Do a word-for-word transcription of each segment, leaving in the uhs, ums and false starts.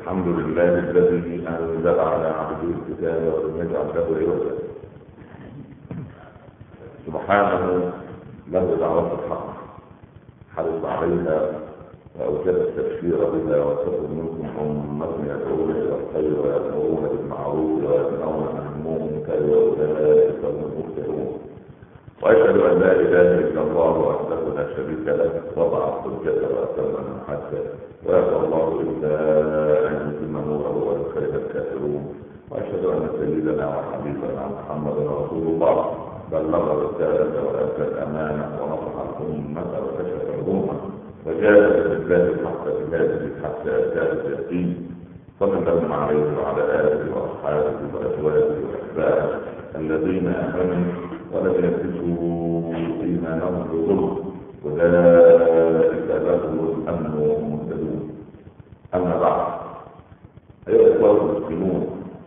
الحمد لله الذي أنزل على عبده الكتاب ولم يجعل له عوجا. سبحانه له دعوة الحق حرص عليها وأوجب التبشير بها، وتكن منكم أمة يدعون إلى الخير ويأمرون بالمعروف وينهون عن المنكر وأولئك هم المفلحون. وأشهد أن لا إله إلا الله وحده لا شريك له وضع الحجة وأتم المحجة ويأبى الله إلا أن يتم نوره ولو كره الكافرون. وأشهد أن سيدنا وحبيبنا محمد رسول الله بلغ الرسالة وأدى الأمانة ونصح الأمة وكشف الأمة وجاهد بالله الحق جهاده حتى أتاه اليقين. صلى الله عليه وعلى آله وأصحابه وأزواجه وأتباعه الذين آمنوا ولم يلبسوا إيمانهم بظلم أولئك لهم الأمن وهم مهتدون. أما بعد، أيها الإخوة المسلمون،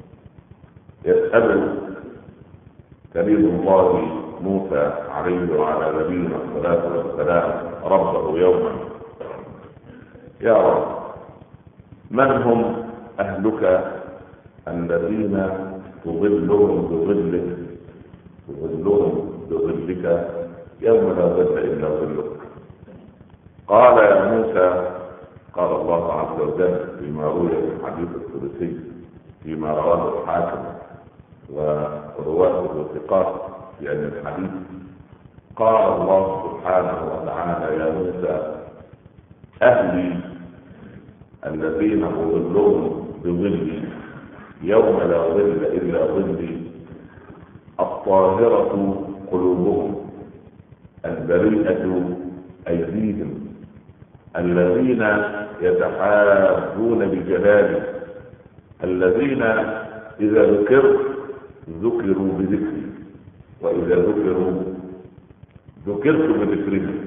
يسأل كريم الله موسى عليه وعلى نبينا الصلاة والسلام ربه يوما: يا رب، من هم أهلك الذين تظلهم بظلك تظلهم بظلك يوم لا ظل إلا ظلك؟ قال يا موسى، قال الله عز وجل فيما روي في الحديث القدسي فيما رواه الحاكم ورواته ثقات في علم الحديث، قال الله سبحانه وتعالى: يا موسى، أهلي الذين أظلهم بظلي يوم لا ظل إلا ظلي الطاهرة قلوبهم البريئة أيديهم الذين يتحابون بجلالي الذين إذا ذكروا ذكروا بذكري وإذا ذكروا ذكرت بذكرهم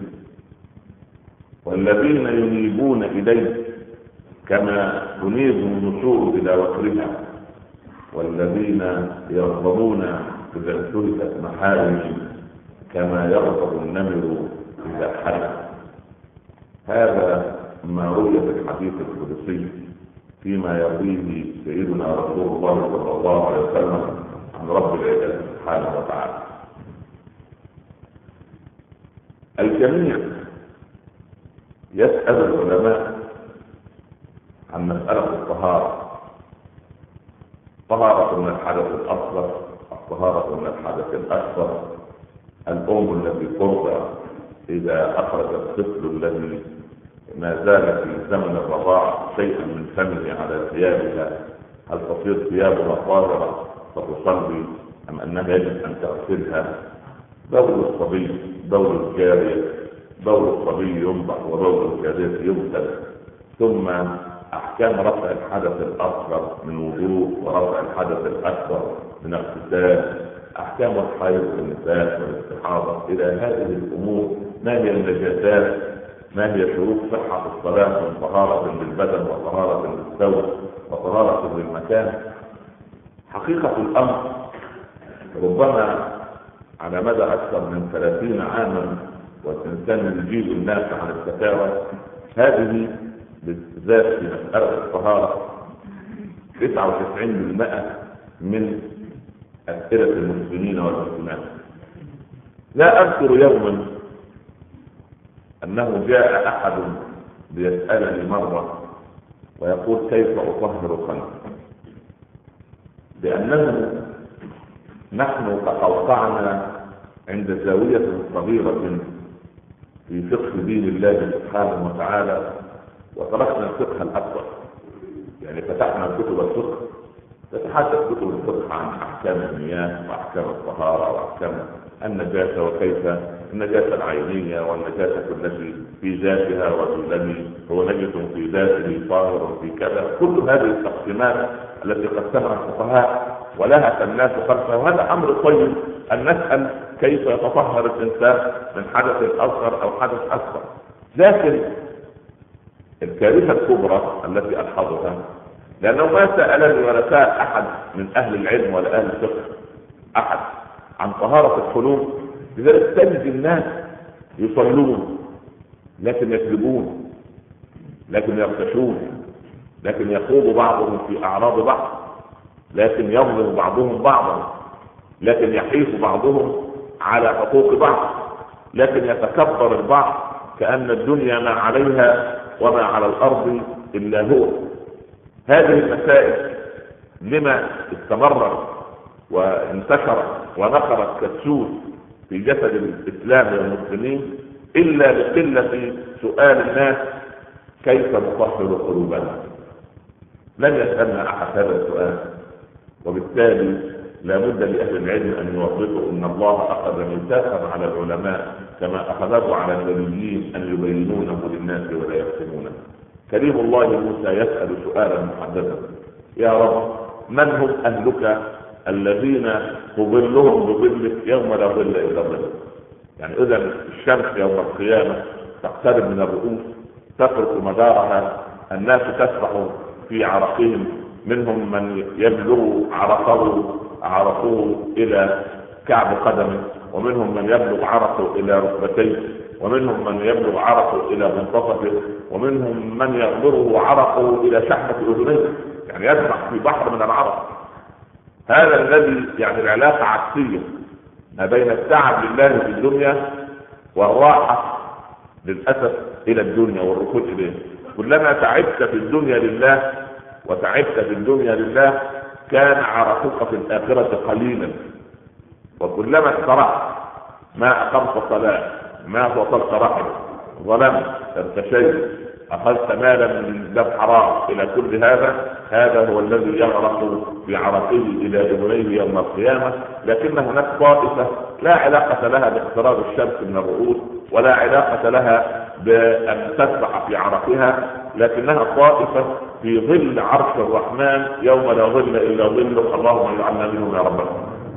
والذين ينيبون إليه كما تنيب النسور إلى وكرها والذين يرغبون إذا انتهكت محارمي كما يغضب النمر إذا حلق. هذا ما روي في الحديث القدسي فيما يرويه سيدنا رسول الله صلى الله عليه وسلم عن رب العزة سبحانه وتعالى. الجميع يسأل العلماء عن مسألة الطهارة، طهارة من الحدث الأصغر، الطهارة من الحدث الأكبر. الأم التي ترضع إذا أخرج الطفل الذي ما زال في زمن الرضاعة شيئا من فمه على ثيابها، هل تصير ثيابها طاهرة فتصلي أم أنها يجب أن تغسلها؟ بول الصبي، بول الجارية، بول الصبي ينضح وبول الجارية يغسل. ثم أحكام رفع الحدث الأصغر من وضوء ورفع الحدث الأكبر من اغتسال، أحكام الحيض والنفاس والاستحاضة. إلى هذه الأمور، ما هي النجاسات، ما هي شروط صحة الصلاة من طهارة للبدن وطهارة للثوب وطهارة للمكان. حقيقة الأمر ربما على مدى أكثر من ثلاثين عاما والإنسان يجيب الناس عن الفتاوى هذه بالذات في مسألة الطهارة تسعة وتسعين بالمئة من أسئلة المسلمين والمسلمات. لا أذكر يوما أنه جاء أحد ليسألني مرة ويقول: كيف أطهر قلبي؟ لأننا نحن تقوقعنا عند زاوية صغيرة في فقه دين الله سبحانه وتعالى وتركنا الفقه الأكبر. يعني فتحنا كتب الفقه، تتحدث كتب الفقه عن أحكام المياه وأحكام الطهارة وأحكام النجاسة وكيف النجاسة العينية والنجاسة التي في ذاتها والذي هو نجس في ذاته طاهر في كذا. كل هذه التقسيمات التي قسمها الفقهاء ولها الناس خلفها، وهذا أمر طيب أن نسأل كيف يتطهر الإنسان من حدث أصغر أو حدث أكبر. لكن الكارثة الكبرى التي ألحظها لأنه ما سألني ولا سأل أحد من أهل العلم ولا أهل الفقه أحد عن طهارة القلوب. لذلك تجد الناس يصلون لكن يكذبون، لكن يرتشون، لكن يخوض بعضهم في أعراض بعض، لكن يظلم بعضهم بعضا، لكن يحيف بعضهم على حقوق بعض، لكن يتكبر البعض كأن الدنيا ما عليها وما على الأرض إلا هو. هذه المسائل لما استمرت وانتشرت ونقرت كالسوس في جسد الإسلام والمسلمين إلا لقلة سؤال الناس كيف نطهر قلوبنا. لن يسألنا أحد هذا السؤال، وبالتالي لا بد لأهل العلم أن يوضحوا أن الله أخذ ميثاقا على العلماء كما أخذه على النبيين أن يبينونه للناس ولا يكتمونه. كريم الله موسى يسأل سؤالا محددا: يا رب، من هم أهلك الذين تظلهم بظلك يوم لا ظل إلا ظلك؟ يعني إذا الشمس يوم القيامة تقترب من الرؤوس، تترك مدارها، الناس تسبح في عرقهم، منهم من يبلغ عرقه عرقه إلى كعب قدمه، ومنهم من يبلغ عرقه إلى ركبتيه، ومنهم من يبلغ عرقه إلى منتصفه، ومنهم من يغمره عرقه إلى شحمة أذنيه، يعني يسبح في بحر من العرق. هذا الذي يعني العلاقة عكسية ما بين التعب لله في الدنيا والراحة للأسف إلى الدنيا والركود إليه. كلما تعبت في الدنيا لله وتعبت في الدنيا لله كان عرقك في الآخرة قليلا، وكلما استرحت ما أقمت صلاة، ما وصلت رحم، ظلمت، ارتشيت، أخذت مالا من باب حرام، إلى كل هذا هذا هو الذي يغرق في عرقه إلى أذنيه يوم القيامة. لكن هناك طائفة لا علاقة لها باقتراب الشمس من الرؤوس، ولا علاقة لها بأن تسبح في عرقها، لكنها طائفة في ظل عرش الرحمن يوم لا ظل إلا ظله. اللهم اجعلنا منهم يا رب.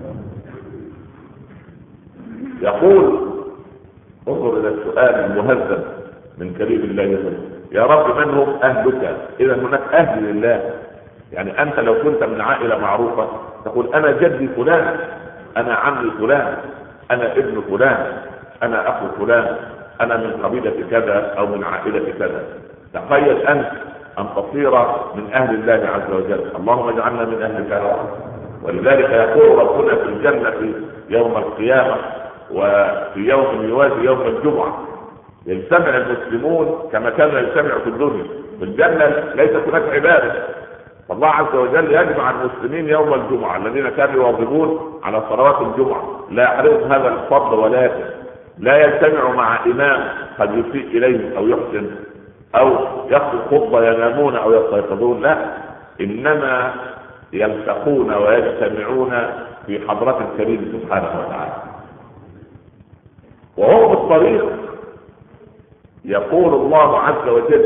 يقول انظر إلى السؤال المهذب من كريم الله: يا رب، من هم أهلك؟ إذا هناك أهل لله. يعني أنت لو كنت من عائلة معروفة تقول أنا جدي فلان، أنا عمي فلان، أنا ابن فلان، أنا أخو فلان، أنا من قبيلة كذا أو من عائلة كذا. تخيل أنت أن تصير من أهل الله عز وجل. اللهم اجعلنا من أهلك يا رب. ولذلك يقول ربنا في الجنة يوم القيامة وفي يوم يوازي يوم الجمعة: يجتمع المسلمون كما كانوا يجتمعوا في الدنيا. في الجنة ليس هناك عبادة، فالله عز وجل يجمع المسلمين يوم الجمعة الذين كانوا يواظبون على صلوات الجمعة، لا يحرمهم هذا الفضل، ولكن لا يجتمع مع إمام قد يسيء إليهم أو يحسن أو يخطب خطبة ينامون أو يستيقظون، لا، إنما يلتقون ويجتمعون في حضرة الكريم سبحانه وتعالى. وهم في الطريق يقول الله عز وجل: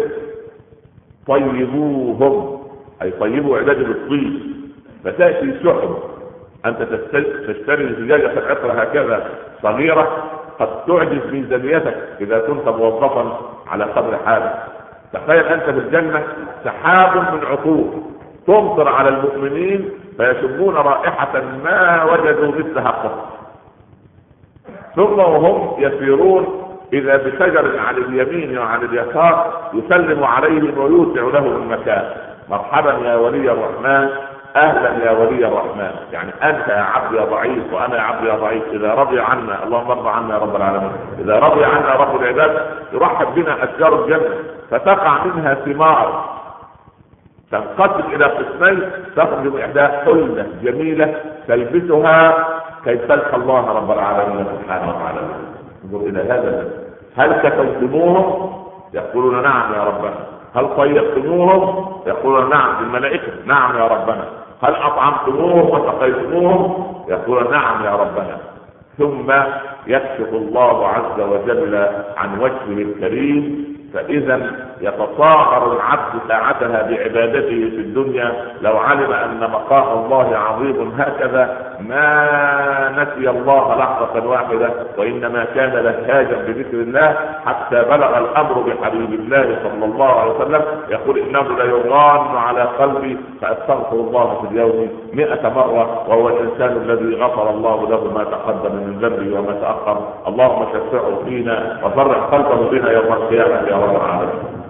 طيبوهم، أي طيبوا عبادي بالطيب. فتأتي سحب، أنت تشتري زجاجة العطر هكذا صغيرة قد تعجز ميزانيتك إذا كنت موظفا على قدر حالك. تخيل أنت في الجنة سحاب من عطور تمطر على المؤمنين فيشمون رائحة ما وجدوا مثلها قط، ثم وهم يسيرون إذا بشجر عن اليمين وعن اليسار يسلم عليهم ويوسع لهم المكان: مرحبا يا ولي الرحمن، اهلا يا ولي الرحمن. يعني انت يا عبد يا ضعيف وانا يا عبد يا ضعيف، اذا رضي عنا اللهم ارضى عنا يا رب العالمين، اذا رضي عنا رب العباد يرحب بنا اشجار الجنه فتقع منها ثمار تنقسم الى قسمين، تخرج احداها حله جميله تلبسها كي تلقى الله رب العالمين سبحانه وتعالى. انظر الى هذا: هل كفلتموهم؟ يقولون نعم يا ربنا. هل طيبتموهم؟ يقولون نعم. الملائكة: نعم يا ربنا. هل أطعمتموهم وسقيتموهم؟ يقولون نعم يا ربنا. ثم يكشف الله عز وجل عن وجهه الكريم، فإذا يتصاغر العبد ساعتها بعبادته في الدنيا. لو علم أن مقام الله عظيم هكذا ما نسي الله لحظة واحدة، وإنما كان لهاجا بذكر الله حتى بلغ الأمر بحبيب الله صلى الله عليه وسلم يقول: إنه ليغان على قلبي فأستغفر الله في اليوم مئة مرة، وهو الإنسان الذي غفر الله له ما تقدم من ذنبه وما تأخر. اللهم شفعه فينا وفرح قلبه بنا يوم القيامة يا رب العالمين.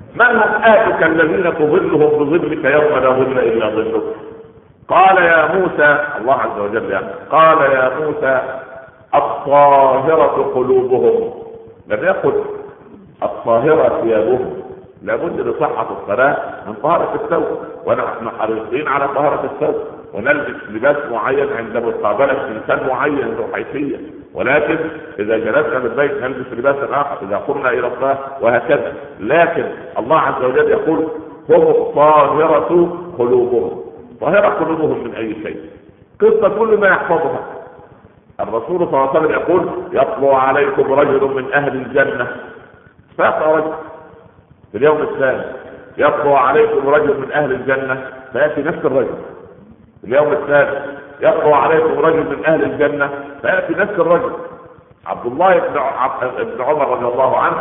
من هم آتك الذين تظلهم بظلك يوم لا ظل إلا ظلك؟ قال يا موسى، الله عز وجل يعني قال يا موسى الطاهرة قلوبهم، لم يقل الطاهرة ثيابهم. لابد لصحة الصلاة من طهارة الثوب، ونحن حريصين على طهارة الثوب، ونلبس لباس معين عند مقابلة انسان معين ذو حيثية، ولكن اذا جلسنا بالبيت نلبس لباسا اخر اذا قمنا الى الله، وهكذا. لكن الله عز وجل يقول هم الطاهرة قلوبهم. طاهرة قلوبهم من اي شيء؟ قصة كل ما يحفظها. الرسول صلى الله عليه وسلم يقول يطلع عليكم رجل من اهل الجنة، فيأتي رجل في اليوم الثاني يطلع عليكم رجل من اهل الجنة، فيأتي نفس الرجل في اليوم الثالث يطلع عليكم رجل من اهل الجنة، فيأتي نفس الرجل. عبد الله بن عمر رضي الله عنه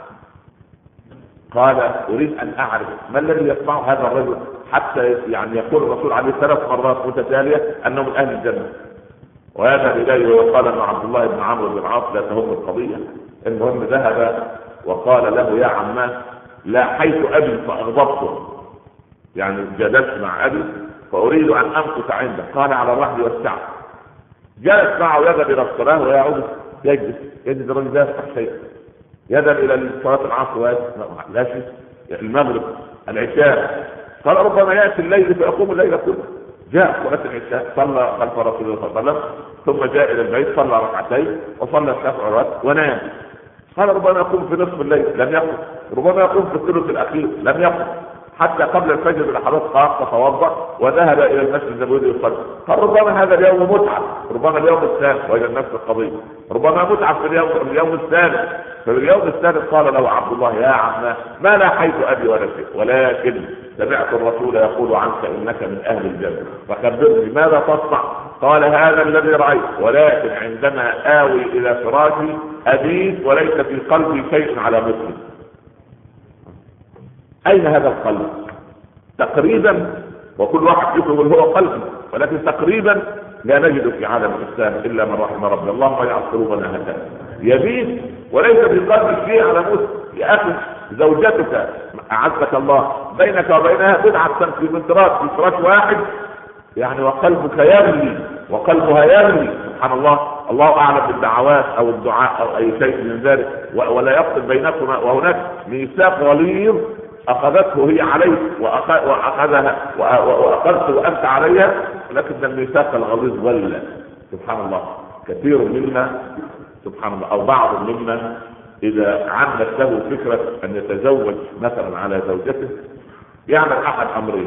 قال اريد ان اعرف ما الذي يصنع هذا الرجل حتى يعني يقول الرسول عليه ثلاث مرات متتالية انه من اهل الجنة، وهذا اليه وقال ان عبد الله بن عمرو بن العاص لا تهم القضية. المهم ذهب وقال له يا عماه لا حيث ابي فاغضبته، يعني جلست مع ابي فاريد ان امكث عنده. قال على الرحل والسعه. جلس معه يذهب الى الصلاه ويعود يجلس يجد الرجل لا يفتح شيئا، يذهب الى صلاه العصر لا شيء، المغرب العشاء. قال ربما ياتي الليل فيقوم الليل كله. جاء صلاه العشاء صلى خلف رسول الله صلى الله عليه وسلم، ثم جاء الى البيت صلى ركعتين وصلى الشفع والوتر ونام. قال ربما يقوم في نصف الليل لم يقم، ربما يقوم في الثلث الاخير لم يقم، حتى قبل الفجر بلحظات قام فتوضا وذهب الى المسجد النبوي يصلي. قال ربما هذا اليوم متعب، ربما اليوم الثالث وجد نفس القضيه، ربما متعب في اليوم اليوم الثالث. ففي اليوم الثالث قال له عبد الله يا عماه ما لا حيث ابي ولا شيء، ولكن سمعت الرسول يقول عنك انك من اهل الجنه، فخبرني ماذا تصنع؟ قال هذا الذي رايت، ولكن عندما اوي الى فراشي ابيت وليس في قلبي شيء على مثلي. اين هذا القلب؟ تقريبا، وكل واحد يقول هو قلبي، ولكن تقريبا لا نجد في عالم الاسلام الا من رحم ربي. اللهم اجعل قلوبنا هكذا، يبيت وليس في قلبك شيء على مثل. يا اخي زوجتك اعزك الله بينك وبينها بضعه سنتيمترات في فراش واحد، يعني وقلبك يغلي وقلبها يغلي. سبحان الله، الله اعلم بالدعوات او الدعاء او اي شيء من ذلك، ولا يفصل بينكما، وهناك ميثاق غليظ اخذته هي عليك واخذها واخذت وانت عليها، لكن الميثاق الغليظ ولا. سبحان الله، كثير منا سبحان الله او بعض منا اذا عمت له فكره ان يتزوج مثلا على زوجته يعمل احد امرين: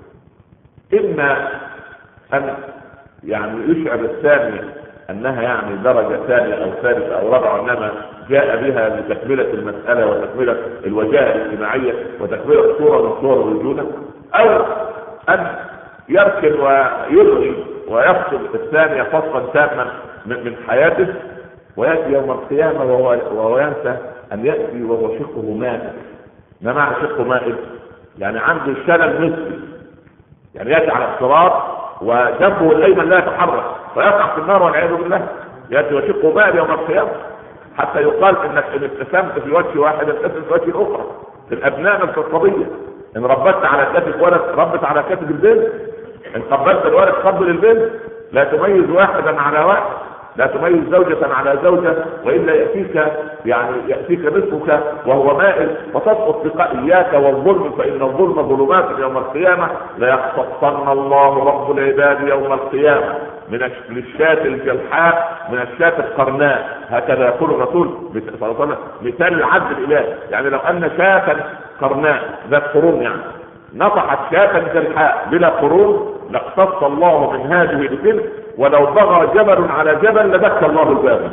اما ان يعني يشعر الثاني انها يعني درجه ثانيه او ثالثه او رابعه، انما جاء بها لتكمله المساله وتكمله الوجاهه الاجتماعيه وتكمله صوره من صور الرجوله، او ان يركن ويلغي ويفصل الثانيه فصلا تاما من حياته، وياتي يوم القيامه وهو, وهو ينسى ان ياتي وهو شقه مائل. ما معنى شقه مائل؟ يعني عنده شلل نصفي، يعني ياتي على الصراط وجنبه الايمن لا يتحرك فيقع في النار والعياذ بالله. ياتي وشقه مائل يوم القيامه، حتى يقال انك ان ابتسمت في وجه واحد ابتسم في وجه الاخرى. في الابناء نفس القضيه، ان ربت على كتف ولد ربت على كتف البنت، ان قبلت الولد قبل البنت. لا تميز واحدا على واحد، لا تميز زوجة على زوجة، وإلا يأتيك يعني يأتيك نصفك وهو مائل فتسقط بقى. إياك والظلم فإن الظلم ظلمات يوم القيامة. لا يختصن الله رب العباد يوم القيامة من الشاة الجلحاء من الشاة القرناء، هكذا يقول الرسول صلى الله عليه وسلم مثال العدل الإلهي. يعني لو أن شاة قرناء ذات قرون يعني نطحت شاة جلحاء بلا قرون لاقتص الله من هذه بتلك، ولو بغى جبل على جبل لدك الله الباب.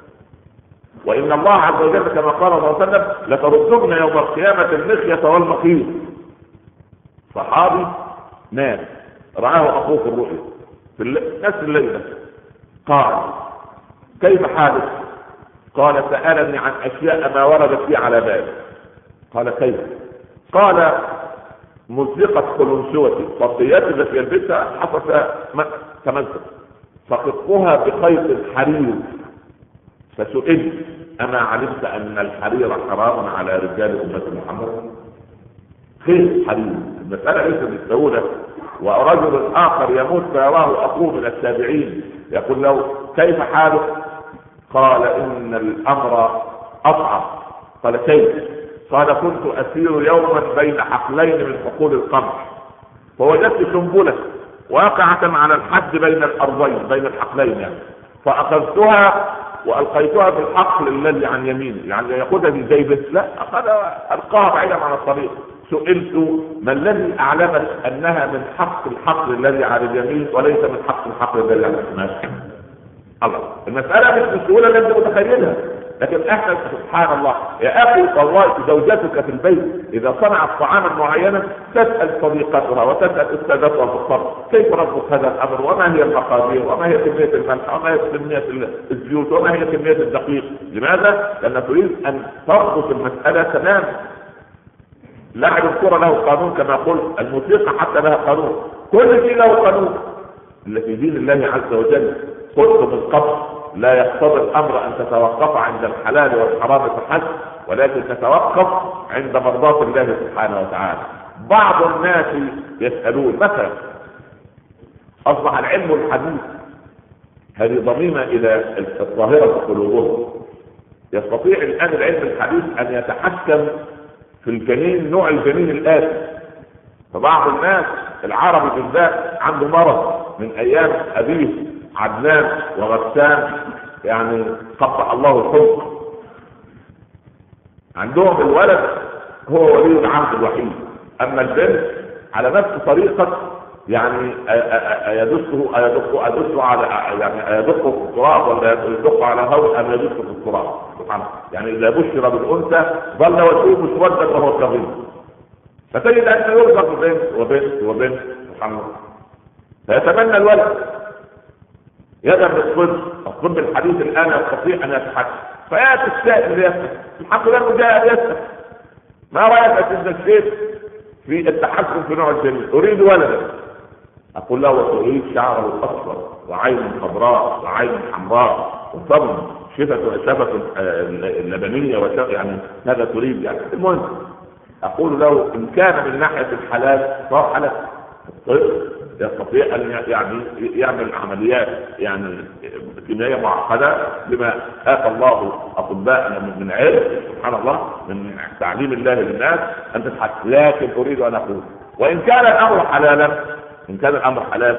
وإن الله عز وجل كما قال صلى الله عليه وسلم لتردن يوم القيامة المخية والمخيط. صحابي نام رآه أخوه في الرؤيا في نفس الليلة، قال كيف حالك؟ قال سألني عن أشياء ما وردت لي على بالي. قال كيف؟ قال مزقت قلنسوتي، صفياتي التي يلبسها حصل تمزق، فقطها بخيط الحرير. فسئلت أما علمت أن الحرير حرام على رجال أمة محمد؟ خير حبيبي. المسألة ليست بالسهولة. ورجل آخر يموت فيراه أخوه من التابعين يقول له كيف حالك؟ قال إن الأمر أصعب. قال كيف؟ قال كنت أسير يوما بين حقلين من حقول القمح فوجدت سنبلة واقعة على الحد بين الأرضين بين الحقلين يعني. فأخذتها وألقيتها في الحقل الذي عن يميني، يعني يأخذها في جيبه؟ لا، أخذ ألقاها بعيدا عن الطريق. سئلت ما الذي أعلمك أنها من حق الحقل الذي على اليمين وليس من حق الحقل الذي على الشمال؟ الله، المسألة مش بالسهولة اللي أنت متخيلها. لكن احنا سبحان الله يا اخي والله زوجتك في البيت اذا صنعت طعاما معينا تسال صديقتها وتسال استاذتها في الطبخ كيف ربط هذا الامر وما هي المقادير وما هي كميه الملح وما هي كميه الزيوت وما هي كميه الدقيق. لماذا؟ لان تريد ان تربط المساله تماما. لاعب الكره له قانون كما قلت، الموسيقى حتى لها قانون، كل شيء له قانون. اللي في دين الله عز وجل قلت من قبل لا يقتضي الامر ان تتوقف عند الحلال والحرام فحسب، ولكن تتوقف عند مرضاة الله سبحانه وتعالى. بعض الناس يسألون مثلا اصبح العلم الحديث هذه ضميمة الى الظاهرة في قلوبهم. يستطيع الان العلم الحديث ان يتحكم في الجنين، نوع الجنين الآتي. فبعض الناس العربي بالذات عنده مرض من ايام ابيه عدنان وغسان، يعني قطع الله الحب. عندهم الولد هو ولي العهد الوحيد، اما البنت على نفس طريقه يعني يدسه يدقه يدسه على يعني يدقه في التراب ولا يدقه على هون ام يدسه في التراب. سبحان الله، يعني اذا بشر بالانثى ظل وجهه مسودا وهو كظيم. فتجد ان يرزق بنت وبنت وبنت سبحان الله، فيتمنى الولد. يذهب للطب، الطب الحديث الان يستطيع ان يتحكم، فياتي السائل ليسال، الحمد لله جاء يسال ما رايك ان الشيخ في التحكم في نوع الجنين؟ اريد ولدا. اقول له وتريد شعره اصفر وعين خضراء وعين حمراء وفم شفه شفه اللبنيه وشفه، يعني ماذا تريد يعني؟ المهم اقول له ان كان من ناحيه الحلال فهو حلال. الطب يستطيع ان يعني يعمل عمليات يعني كيميائيه معقده بما اتى الله اطباءنا من علم سبحان الله من تعليم الله للناس ان تتحكم. لكن اريد ان اقول وان كان الامر حلالا، ان كان الامر حلال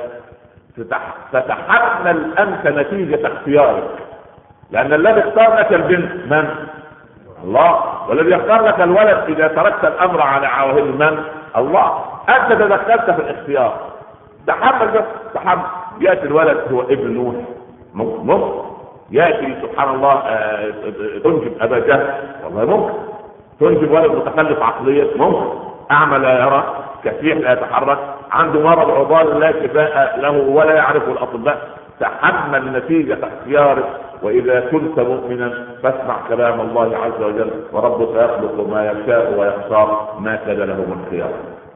تتحمل انت نتيجه اختيارك، لان الذي اختار لك البنت من؟ الله. والذي يختار لك الولد اذا تركت الامر على عواهن من؟ الله. انت تدخلت في الاختيار، تحمل بس تحمل. ياتي الولد هو ابن نوح ممكن، ياتي سبحان الله آه تنجب ابا جهل والله ممكن، تنجب ولد متخلف عقليا ممكن، اعمى لا يرى كفيح لا يتحرك عنده مرض عضال لا شفاء له ولا يعرف الاطباء. تحمل نتيجه اختيارك، واذا كنت مؤمنا فاسمع كلام الله عز وجل وربك يخلق ما يشاء ويختار ما كان له من خيار.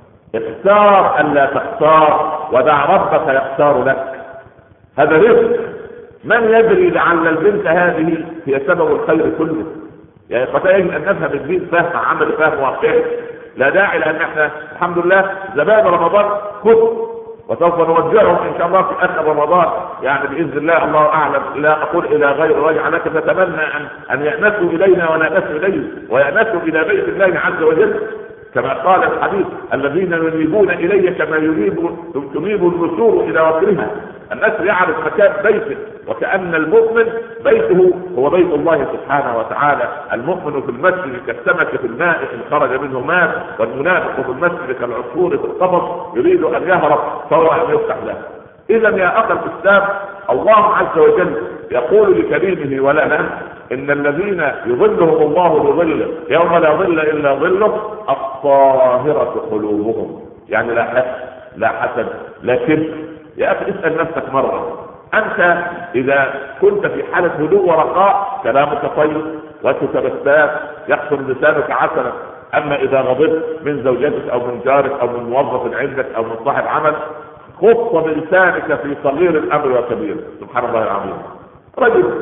اختار ان لا تختار ودع ربك يختار لك، هذا رزق. من يدري لعل البنت هذه هي سبب الخير كله. يعني قد يجب ان نفهم الدين فهم عمل فهم واقعي. لا داعي لان احنا الحمد لله زمان رمضان كتب وسوف نوجههم ان شاء الله في اخر رمضان يعني باذن الله، الله اعلم. لا اقول الى غير رجع لك، نتمنى ان ان يأنسوا الينا ونأنسوا اليه ويأنسوا الى بيت الله عز وجل كما قال الحديث الذين ينيبون الي كما ينيب تنيب النسور الى وكرها. الناس يعرف مكان بيته، وكأن المؤمن بيته هو بيت الله سبحانه وتعالى. المؤمن في المسجد كالسمك في الماء ان خرج منه ماء، والمنافق في المسجد كالعصفور في القفص يريد ان يهرب فهو ان يفتح له. اذا يا اخي الاسلام الله عز وجل يقول لكريمه ولنا ان الذين يظلهم الله بظله يوم لا ظل الا ظله الطاهرة قلوبهم، يعني لا حسد لا حسد لا كبر. يا اخي اسال نفسك مره، انت اذا كنت في حاله هدوء ورخاء كلامك طيب وجهك بسام يحسن لسانك عسلا، اما اذا غضبت من زوجتك او من جارك او من موظف عندك او من صاحب عمل خص بلسانك في صغير الامر وكبير. سبحان الله العظيم. رجل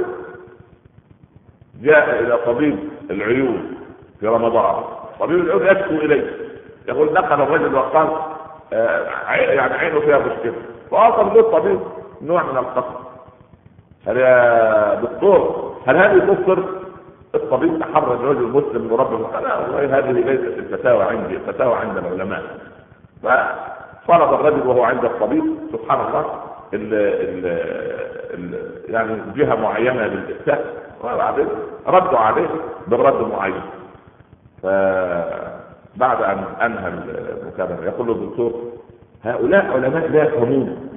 جاء الى طبيب العيون في رمضان، طبيب العيون يشكو اليه يقول دخل الرجل وقال آه يعني عينه فيها مشكله، فاصل له الطبيب نوع من القصر. هل يا دكتور هل هذه تفطر؟ الطبيب تحرى الرجل المسلم وربه قال لا والله هذه ليست الفتاوى عندي، الفتاوى عند العلماء. فطلب الرجل وهو عند الطبيب سبحان الله ال ال ال يعني جهه معينه للافتاء، وبعدين ردوا عليه بالرد معين. فبعد ان انهى المكالمه يقول له الدكتور هؤلاء علماء لا يفهمون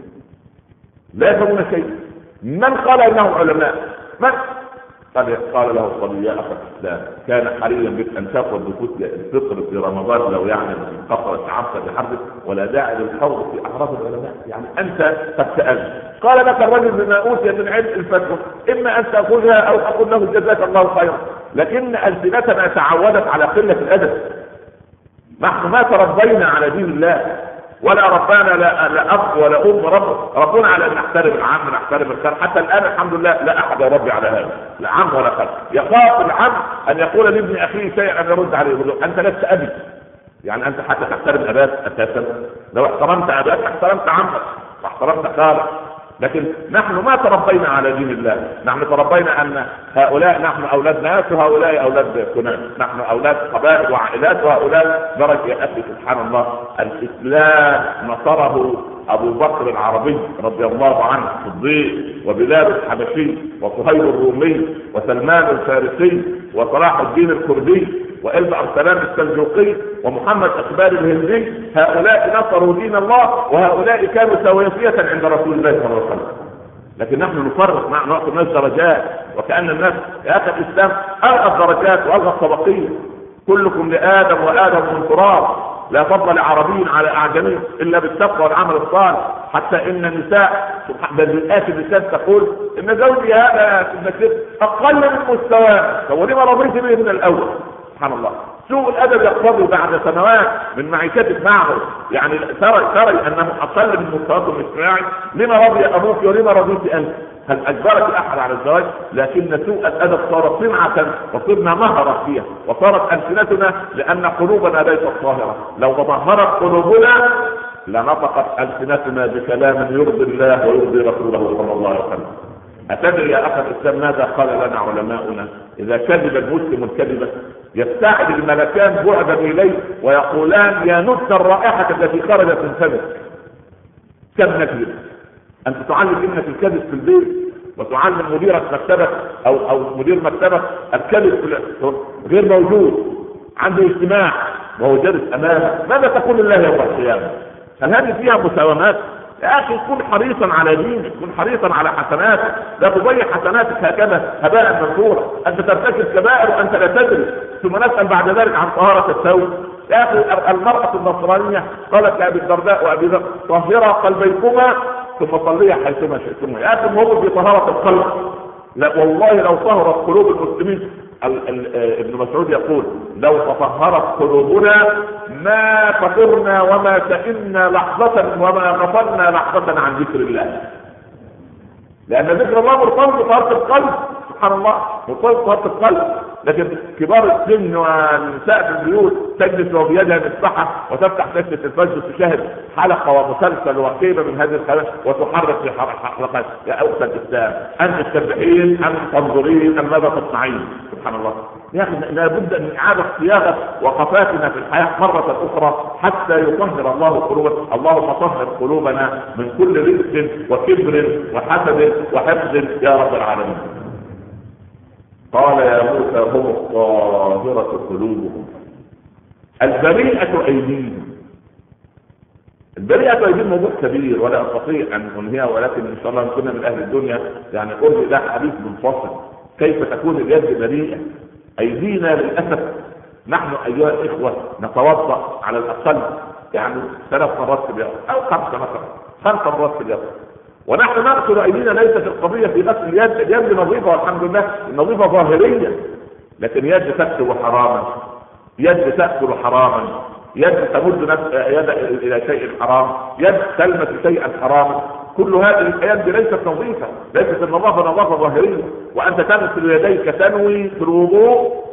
لا يفهمون شيء، من قال انهم علماء؟ من قال؟ قال له الصبي يا اخي الاسلام كان حريا بك ان تاخذ الفطر في رمضان لو يعني قصرت عبد بحرب ولا داعي للخوض في اعراض العلماء، يعني انت قد سالت. قال لك الرجل بما اوتي من علم الفتوى اما ان تاخذها او اقول له جزاك الله خيرا، لكن السنتنا تعودت على قله الادب. نحن ما تربينا على دين الله ولا ربنا لا, لا اب ولا ام، رب ربنا على ان نحترم العم نحترم الخال. حتى الان الحمد لله لا احد يربي على هذا، لا عم ولا خال. يخاف العم ان يقول لابن اخيه شيئا ان يرد عليه يقول له انت لست ابي، يعني انت حتى تحترم اباك اساسا. لو احترمت اباك احترمت عمك واحترمت خالك. لكن نحن ما تربينا على دين الله، نحن تربينا ان هؤلاء نحن اولاد ناس وهؤلاء اولاد كناس، نحن اولاد قبائل وعائلات وهؤلاء درجه. يا اخي سبحان الله الاسلام نصره ابو بكر العربي رضي الله عنه الصديق، وبلال الحبشي، وصهيب الرومي، وسلمان الفارسي، وصلاح الدين الكردي، وإلب أرسلان السلجوقي، ومحمد أخبار الهندي. هؤلاء نصروا دين الله وهؤلاء كانوا سواسية عند رسول الله صلى الله عليه وسلم. لكن نحن نفرق مع نعطي الناس درجات، وكأن الناس يا أخي الإسلام ألغى الدرجات وألغى الطبقية. كلكم لآدم وآدم من تراب، لا فضل لعربي على أعجمي إلا بالتقوى والعمل الصالح. حتى إن النساء بالآت النساء تقول إن زوجي هذا أقل من مستواه، فلما رضيت به من الأول؟ سبحان الله. سوء الادب يقتضي بعد سنوات من معيشتك معه، يعني ترى ترى انه اقل من مستواكم الاجتماعي. لما رضي ابوك ولما رضيت انت؟ هل اجبرك الاحد على الزواج؟ لكن سوء الادب صار صنعه وصرنا مهرا فيها، وصارت السنتنا لان قلوبنا ليست طاهره. لو تطهرت قلوبنا لنطقت السنتنا بكلام يرضي الله ويرضي رسوله صلى الله عليه وسلم. أتدري يا أخي الإسلام ماذا قال لنا علماؤنا؟ إذا كذب المسلم الكذبة يستعد الملكان بعدا إليه ويقولان يا نكت الرائحة التي خرجت من فمك. كم نكذب؟ أنت تعلم ابنك الكذب في البيت، وتعلم مديرك مكتبك أو أو مدير مكتبك الكذب غير موجود، عنده اجتماع وهو جالس أمامه، ماذا تقول الله يوم القيامة؟ هل هذه فيها مساومات؟ يا اخي كن حريصا على دينك، كن حريصا على حسناتك، لا تضيع حسناتك هكذا هباء منثورا. انت ترتكب كبائر وانت لا تدري، ثم نسال بعد ذلك عن طهاره الثوب. يا اخي المراه النصرانيه قالت لابي الدرداء وابي ذر طهرا قلبيكما ثم صليا حيثما شئتما. يا اخي هو بطهاره القلب. لا والله لو طهرت قلوب المسلمين، ابن مسعود يقول لو تطهرت قلوبنا ما فطرنا وما سئمنا لحظة وما غفلنا لحظة عن ذكر الله، لأن ذكر الله مرتبط بطهارة القلب. سبحان الله مرتبط بطهارة القلب. لكن كبار السن ونساء في البيوت تجلس وبيدها مسبحة وتفتح نشرة الفجر تشاهد حلقة ومسلسل وقيمة من هذه الخلايا وتحرك في حلقات. يا أخت الإسلام أنت تتبعين أم تنظرين أم ماذا تصنعين؟ سبحان الله. يا أخي لابد من إعادة صياغة وقفاتنا في الحياة مرة أخرى حتى يطهر الله قلوبنا. اللهم طهر قلوبنا من كل رزق وكبر وحسد وحفظ يا رب العالمين. قال يا موسى هم الطاهرة قلوبهم البريئة أيديهم. البريئة أيديهم موضوع كبير ولا أستطيع أن أنهيها، ولكن إن شاء الله كنا من أهل الدنيا يعني قلت ده حديث منفصل. كيف تكون اليد بريئة؟ أيدينا للأسف نحن أيها الإخوة نتوضأ على الأقل يعني ثلاث مرات في اليوم أو خمس مرات خمس مرات في اليوم، ونحن نغسل أيدينا. ليست القضية في غسل اليد، اليد نظيفة والحمد لله النظيفة ظاهرية، لكن يد تكتب حراما، يد تأكل حراما، يد تمد يد إلى شيء حرام، يد تلمس شيئا حراما. كل هذه الأيام ليست نظيفة، ليست النظافة نظافة ظاهرية. وأنت تغسل يديك تنوي في الوضوء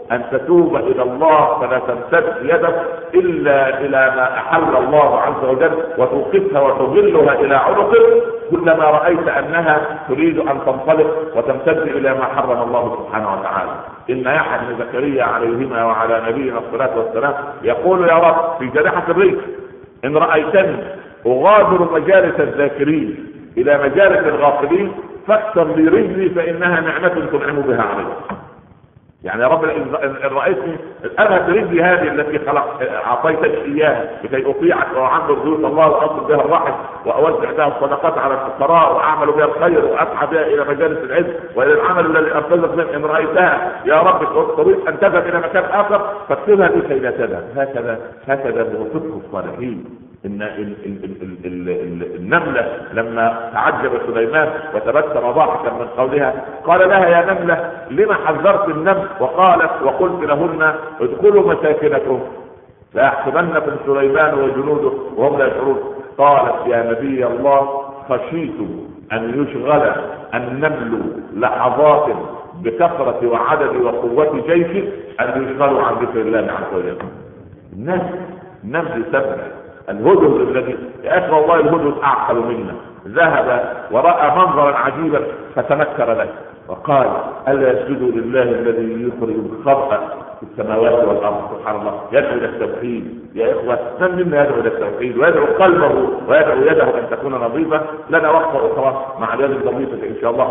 ان تتوب الى الله فلا تمتد يدك الا الى ما احل الله عز وجل وتوقفها وتظلها الى عنقك كلما رايت انها تريد ان تنطلق وتمتد الى ما حرم الله سبحانه وتعالى. ان يحيى بن زكريا عليهما وعلى نبينا الصلاه والسلام يقول: يا رب، في جناحه الريح: ان رايتني اغادر مجالس الذاكرين الى مجالس الغافلين فاكسر لي رجلي فانها نعمه تنعم بها علي. يعني يا رب ان رايتني اذهب رجلي هذه التي خلق اعطيتك اياها لكي اطيعك واعمر بيوت الله واصل بها الرحم واوزع بها الصدقات على الفقراء واعمل بها الخير واسعى بها الى مجالس العلم والى العمل الذي ارتزق منه، ان رايتها يا رب تريد ان تذهب الى مكان اخر فاكتبها لي كي لا تذهب. هكذا هكذا هو فقه الصالحين. ان ال ال ال ال ال النمله لما تعجب سليمان وتبسم ضاحكا من قولها قال لها: يا نمله لما حذرت النمل؟ وقالت: وقلت لهن ادخلوا مساكنكم لا يحسبنكم سليمان وجنوده وهم لا يشعرون. قالت: يا نبي الله خشيت ان يشغل النمل لحظات بكثرة وعدد وقوة جيش ان يشغلوا عن ذكر الله عز وجل. الناس النمل سبع الهدهد الذي يا اخي والله الهدهد اعقل منا، ذهب وراى منظرا عجيبا فتنكر له وقال: الا يسجدوا لله الذي يخرج الخبأ في السماوات والارض. سبحان الله، يدعو الى التوحيد. يا اخوه، من منا يدعو الى التوحيد ويدعو قلبه ويدعو يده ان تكون نظيفه؟ لنا وقفه اخرى مع اليد النظيفه ان شاء الله.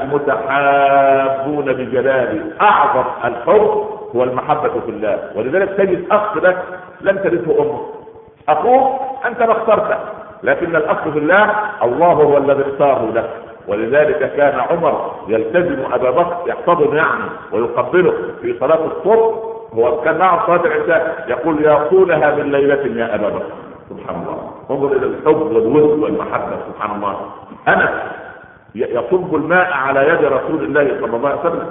المتحابون بجلال اعظم الحب هو المحبه في الله. ولذلك تجد اخ لك لم تلده امه، اخوك انت ما اخترته، لكن الاخ في الله الله هو الذي اختاره لك. ولذلك كان عمر يلتزم ابا بكر يحتضن يعني ويقبله في صلاه الصبح، هو كان مع صلاه العشاء يقول: يا طولها من ليله يا ابا بكر. سبحان الله، انظر الى الحب والود والمحبه. سبحان الله. انس يصب الماء على يد رسول الله صلى الله عليه وسلم،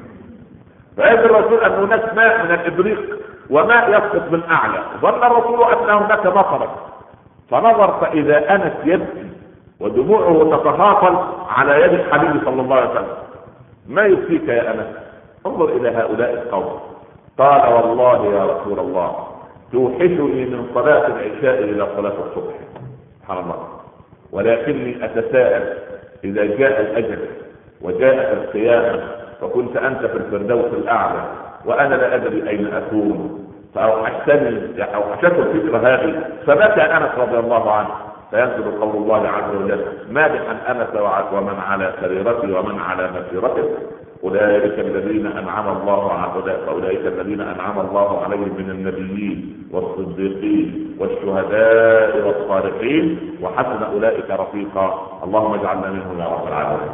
فيد الرسول ان هناك ماء من الابريق وماء يسقط من اعلى، ظن الرسول ان هناك مطرا، فنظر فاذا انس يبكي ودموعه تتهاطل على يد الحبيب صلى الله عليه وسلم. ما يبكيك يا انس؟ انظر الى هؤلاء القوم. قال: والله يا رسول الله توحشني من صلاه العشاء الى صلاه الصبح. سبحان الله. ولكني اتساءل اذا جاء الاجل وجاءت القيامه فكنت انت في الفردوس الاعلى وانا لا ادري اين اكون، فاوحشتني اوحشته الفكره هذه فبكى انس رضي الله عنه. فينزل قول الله عز وجل مادحا انس ومن على سريرته ومن على مسيرته: اولئك الذين انعم الله عليهم فاولئك الذين انعم الله عليهم من النبيين والصديقين والشهداء والصالحين وحسن اولئك رفيقا. اللهم اجعلنا منهم يا رب العالمين.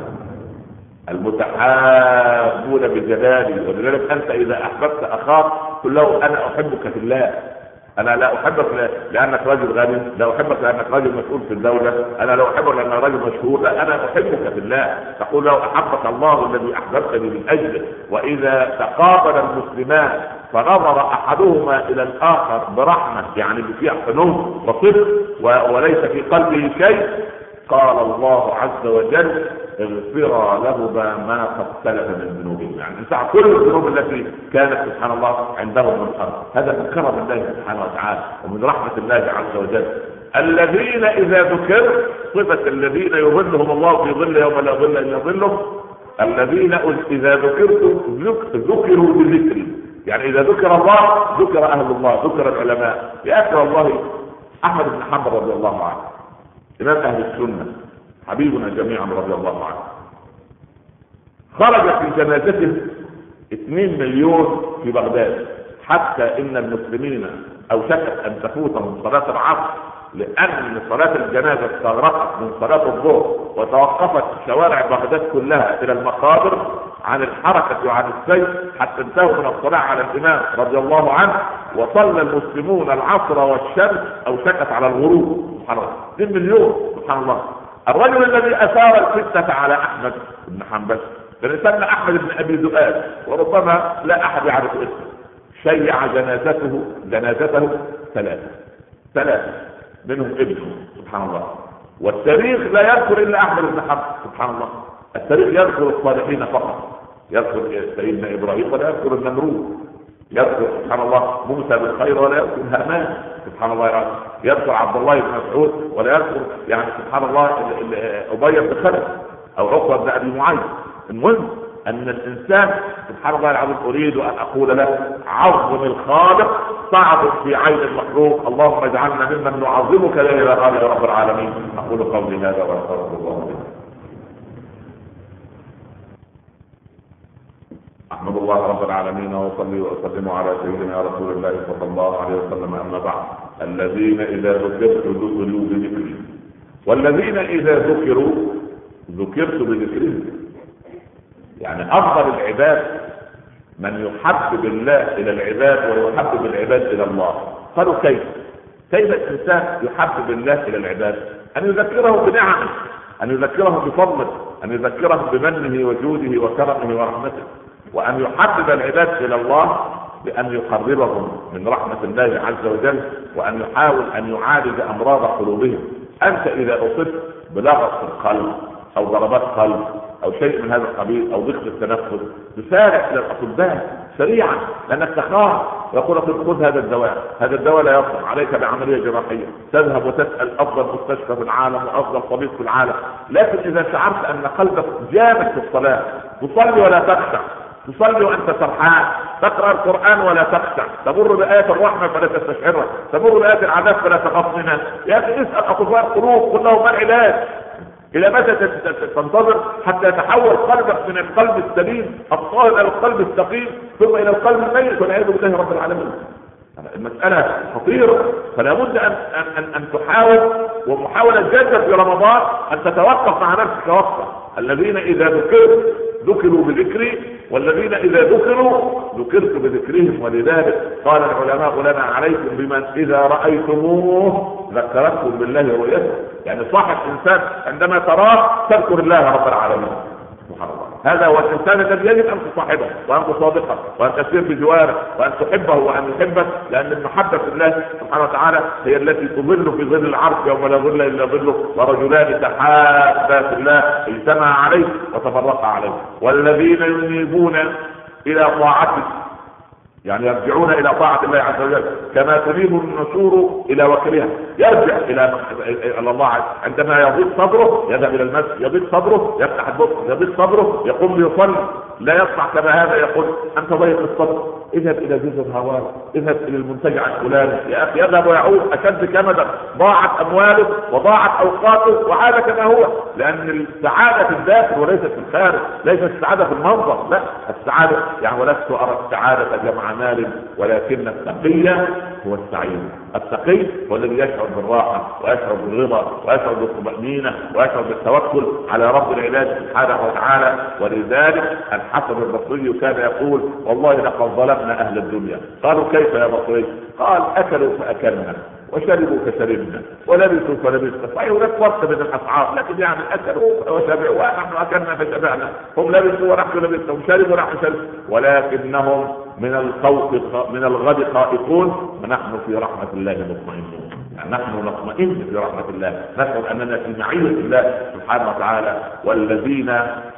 المتحابون بجلالي. ولذلك انت اذا احببت اخاك قل له: انا احبك في الله. انا لا احبك لانك رجل غني، لا احبك لانك رجل مسؤول في الدوله، انا لا احبك لانك رجل مشهور، لا، انا احبك في الله. تقول له: احبك الله الذي احببتني من اجله. واذا تقابل المسلمان فنظر احدهما الى الاخر برحمه، يعني بفيع حنون وصدق وليس في قلبه شيء، قال الله عز وجل: اغفر له ما قد سلف من ذنوبهم. يعني انسى كل الذنوب التي كانت سبحان الله عندهم من قبل. هذا من كرم الله سبحانه وتعالى ومن رحمه الله عز وجل. الذين اذا ذكر، صفه الذين يظلهم الله في ظل يوم لا ظل الا ظله. الذين اذا ذكرت ذكروا بذكري، يعني اذا ذكر الله ذكر اهل الله، ذكر العلماء. يا اخي والله احمد بن حنبل رضي الله عنه امام اهل السنه حبيبنا جميعا رضي الله عنه، خرج في جنازته اثنين مليون في بغداد، حتى ان المسلمين اوشكت ان تفوتهم صلاه العصر لان صلاه الجنازه استغرقت من صلاه الظهر وتوقفت شوارع بغداد كلها الى المقابر عن الحركه وعن السير حتى انتهوا من الصلاه على الامام رضي الله عنه، وصلى المسلمون العصر والشمس اوشكت على الغروب. سبحان الله، اثنين مليون. سبحان الله. الرجل الذي اثار الفتنه على احمد بن حنبل كان يسمى احمد بن ابي ذؤاب، وربما لا احد يعرف اسمه، شيع جنازته جنازته ثلاثه ثلاثه منهم ابنه. سبحان الله. والتاريخ لا يذكر الا احمد بن حنبل. سبحان الله. التاريخ يذكر الصالحين فقط، يذكر سيدنا ابراهيم ولا يذكر النمرود. يذكر سبحان الله موسى بالخير ولا يذكر هامان سبحان الله يعني. يذكر عبد الله بن مسعود ولا يذكر يعني سبحان الله أبي بن خلف او عقبة بن ابي معيط. المهم ان الانسان سبحان الله العظيم اريد ان اقول له عظم الخالق صعب في عين المخلوق. اللهم اجعلنا ممن نعظمك لا اله الا رب العالمين. اقول قولي هذا واستغفر الله لي. احمد الله رب العالمين واصلي واسلم على سيدنا رسول الله صلى الله عليه وسلم. اما بعد، الذين اذا ذكرت ذكروا بذكري والذين اذا ذكروا ذكرت بذكرهم. يعني افضل العباد من يحبب الله الى العباد ويحبب العباد الى الله. قالوا كيف؟ كيف الانسان يحبب الله الى العباد؟ ان يذكره بنعمه، ان يذكره بفضله، ان يذكره بمنه وجوده وكرمه ورحمته، وان يحبب العباد الى الله بان يقربهم من رحمه الله عز وجل، وان يحاول ان يعالج امراض قلوبهم. انت اذا اصبت بلغط في القلب او ضربات قلب او شيء من هذا القبيل او ضيق التنفس، تسارع الى الاطباء سريعا لانك تخاف. يقول لك خذ هذا الدواء، هذا الدواء لا يصلح، عليك بعمليه جراحيه. تذهب وتسال افضل مستشفى في العالم وافضل طبيب في العالم. لكن اذا شعرت ان قلبك جامد في الصلاه، تصلي ولا تخشع، تصلي وانت فرحان، تقرا القران ولا تخشع، تمر بايات الرحمه فلا تستشعرها، تمر بايات العذاب فلا تخاف منها. يا اخي اسال اطباء القلوب قل لهم ما العلاج. الى متى تنتظر حتى يتحول قلبك من القلب السليم الطاهر الى القلب السقيم ثم الى القلب الميت والعياذ بالله رب العالمين؟ المساله خطيره. فلا بد ان ان ان تحاول، ومحاوله جاده في رمضان ان تتوقف مع نفسك وقفه. الذين اذا ذكروا ذكروا بذكري والذين اذا ذكروا ذكرت بذكرهم. ولذلك قال العلماء لنا عليكم بمن اذا رايتموه ذكرتكم بالله رؤيته. يعني صاحب الانسان عندما تراه تذكر الله رب العالمين سبحان الله. هذا هو الانسان الذي يجب ان تصاحبه وان تصادقه وان تسير بجواره وان تحبه وان يحبك، لان المحبه في الله سبحانه وتعالى هي التي تظل في ظل العرش يوم لا ظل الا ظله، ورجلان تحابا في الله اجتمعا عليه وتفرقا عليه. والذين ينيبون الى طاعته يعني يرجعون الى طاعه الله عز وجل كما تنيب النسور الى وكرها. يرجع الى الى الله عندما يضيق صدره يذهب الى المسجد، يضيق صدره يفتح البطن، يضيق صدره يقوم ليصلي. لا يصنع كما هذا يقول انت ضيق الصدر، اذهب الى جزر الهوار، اذهب الى المنتجع الفلاني. يا اخي يذهب ويعود اشد كمدا، ضاعت امواله وضاعت اوقاته وعاد كما هو. لان السعاده في الداخل وليست في الخارج، ليست السعاده في المنظر، لا السعاده يعني ولست ارى السعاده جمع مال، ولكن التقي هو السعيد. التقي هو الذي يشعر بالراحه ويشعر بالرضا ويشعر بالطمأنينة ويشعر بالتوكل على رب العباد سبحانه وتعالى. ولذلك الحسن البصري كان يقول والله لقد ظلمنا اهل الدنيا. قالوا كيف يا بصري؟ قال اكلوا فاكلنا وشربوا فشربنا ولبسوا فلبسنا. صحيح هناك فرق بين الاسعار، لكن يعني اكلوا وشبعوا ونحن اكلنا فشبعنا، هم لبسوا ونحن لبسنا وشربوا ونحن شربنا، ولكنهم من الخوف من الغد خائفون ونحن في رحمه الله مطمئنون. يعني نحن نطمئن في رحمه الله، نشعر اننا في معيه الله سبحانه وتعالى. والذين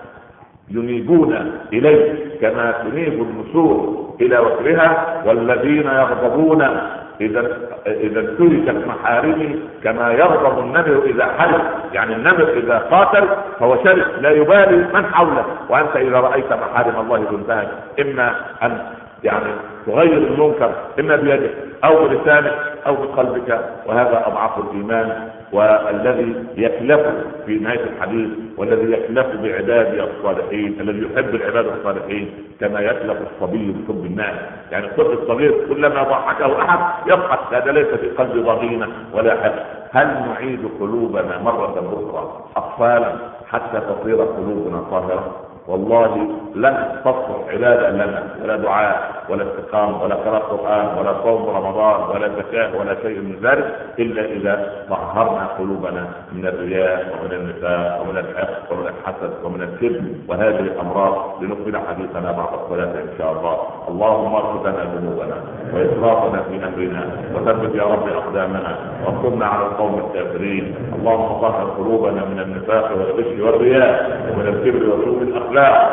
ينيبون اليه كما تنيب النسور الى وكرها، والذين يغضبون اذا اذا انتهكت محارمه كما يغضب النمر اذا حلف. يعني النمر اذا قاتل فهو شرس لا يبالي من حوله، وانت اذا رايت محارم الله تنتهك، اما ان يعني تغير المنكر اما بيدك او بلسانك او بقلبك، وهذا اضعف الايمان. والذي يكلف في نهايه الحديث والذي يكلف بعباده الصالحين، الذي يحب العباد الصالحين كما يكلف الصبي بحب الناس. يعني الطفل الصغير كلما ضحكه احد يضحك، هذا ليس في قلب ضغينه ولا حد. هل نعيد قلوبنا مره اخرى اطفالا حتى تصير قلوبنا طاهره؟ والله لن تصلح عباده لنا ولا دعاء ولا استقامه ولا قراءة قرآن ولا صوم رمضان ولا زكاة ولا شيء من ذلك الا اذا طهرنا قلوبنا من الرياء ومن النفاق ومن الحقد ومن الحسد ومن الكذب وهذه الامراض. لنكمل حديثنا بعد الصلاه ان شاء الله. اللهم اغفر لنا ذنوبنا واسرافنا في امرنا وثبت يا رب اقدامنا وانصرنا على القوم الكافرين. اللهم طهر قلوبنا من النفاق والغش والرياء ومن الكبر وسوء الاخلاق. اللهم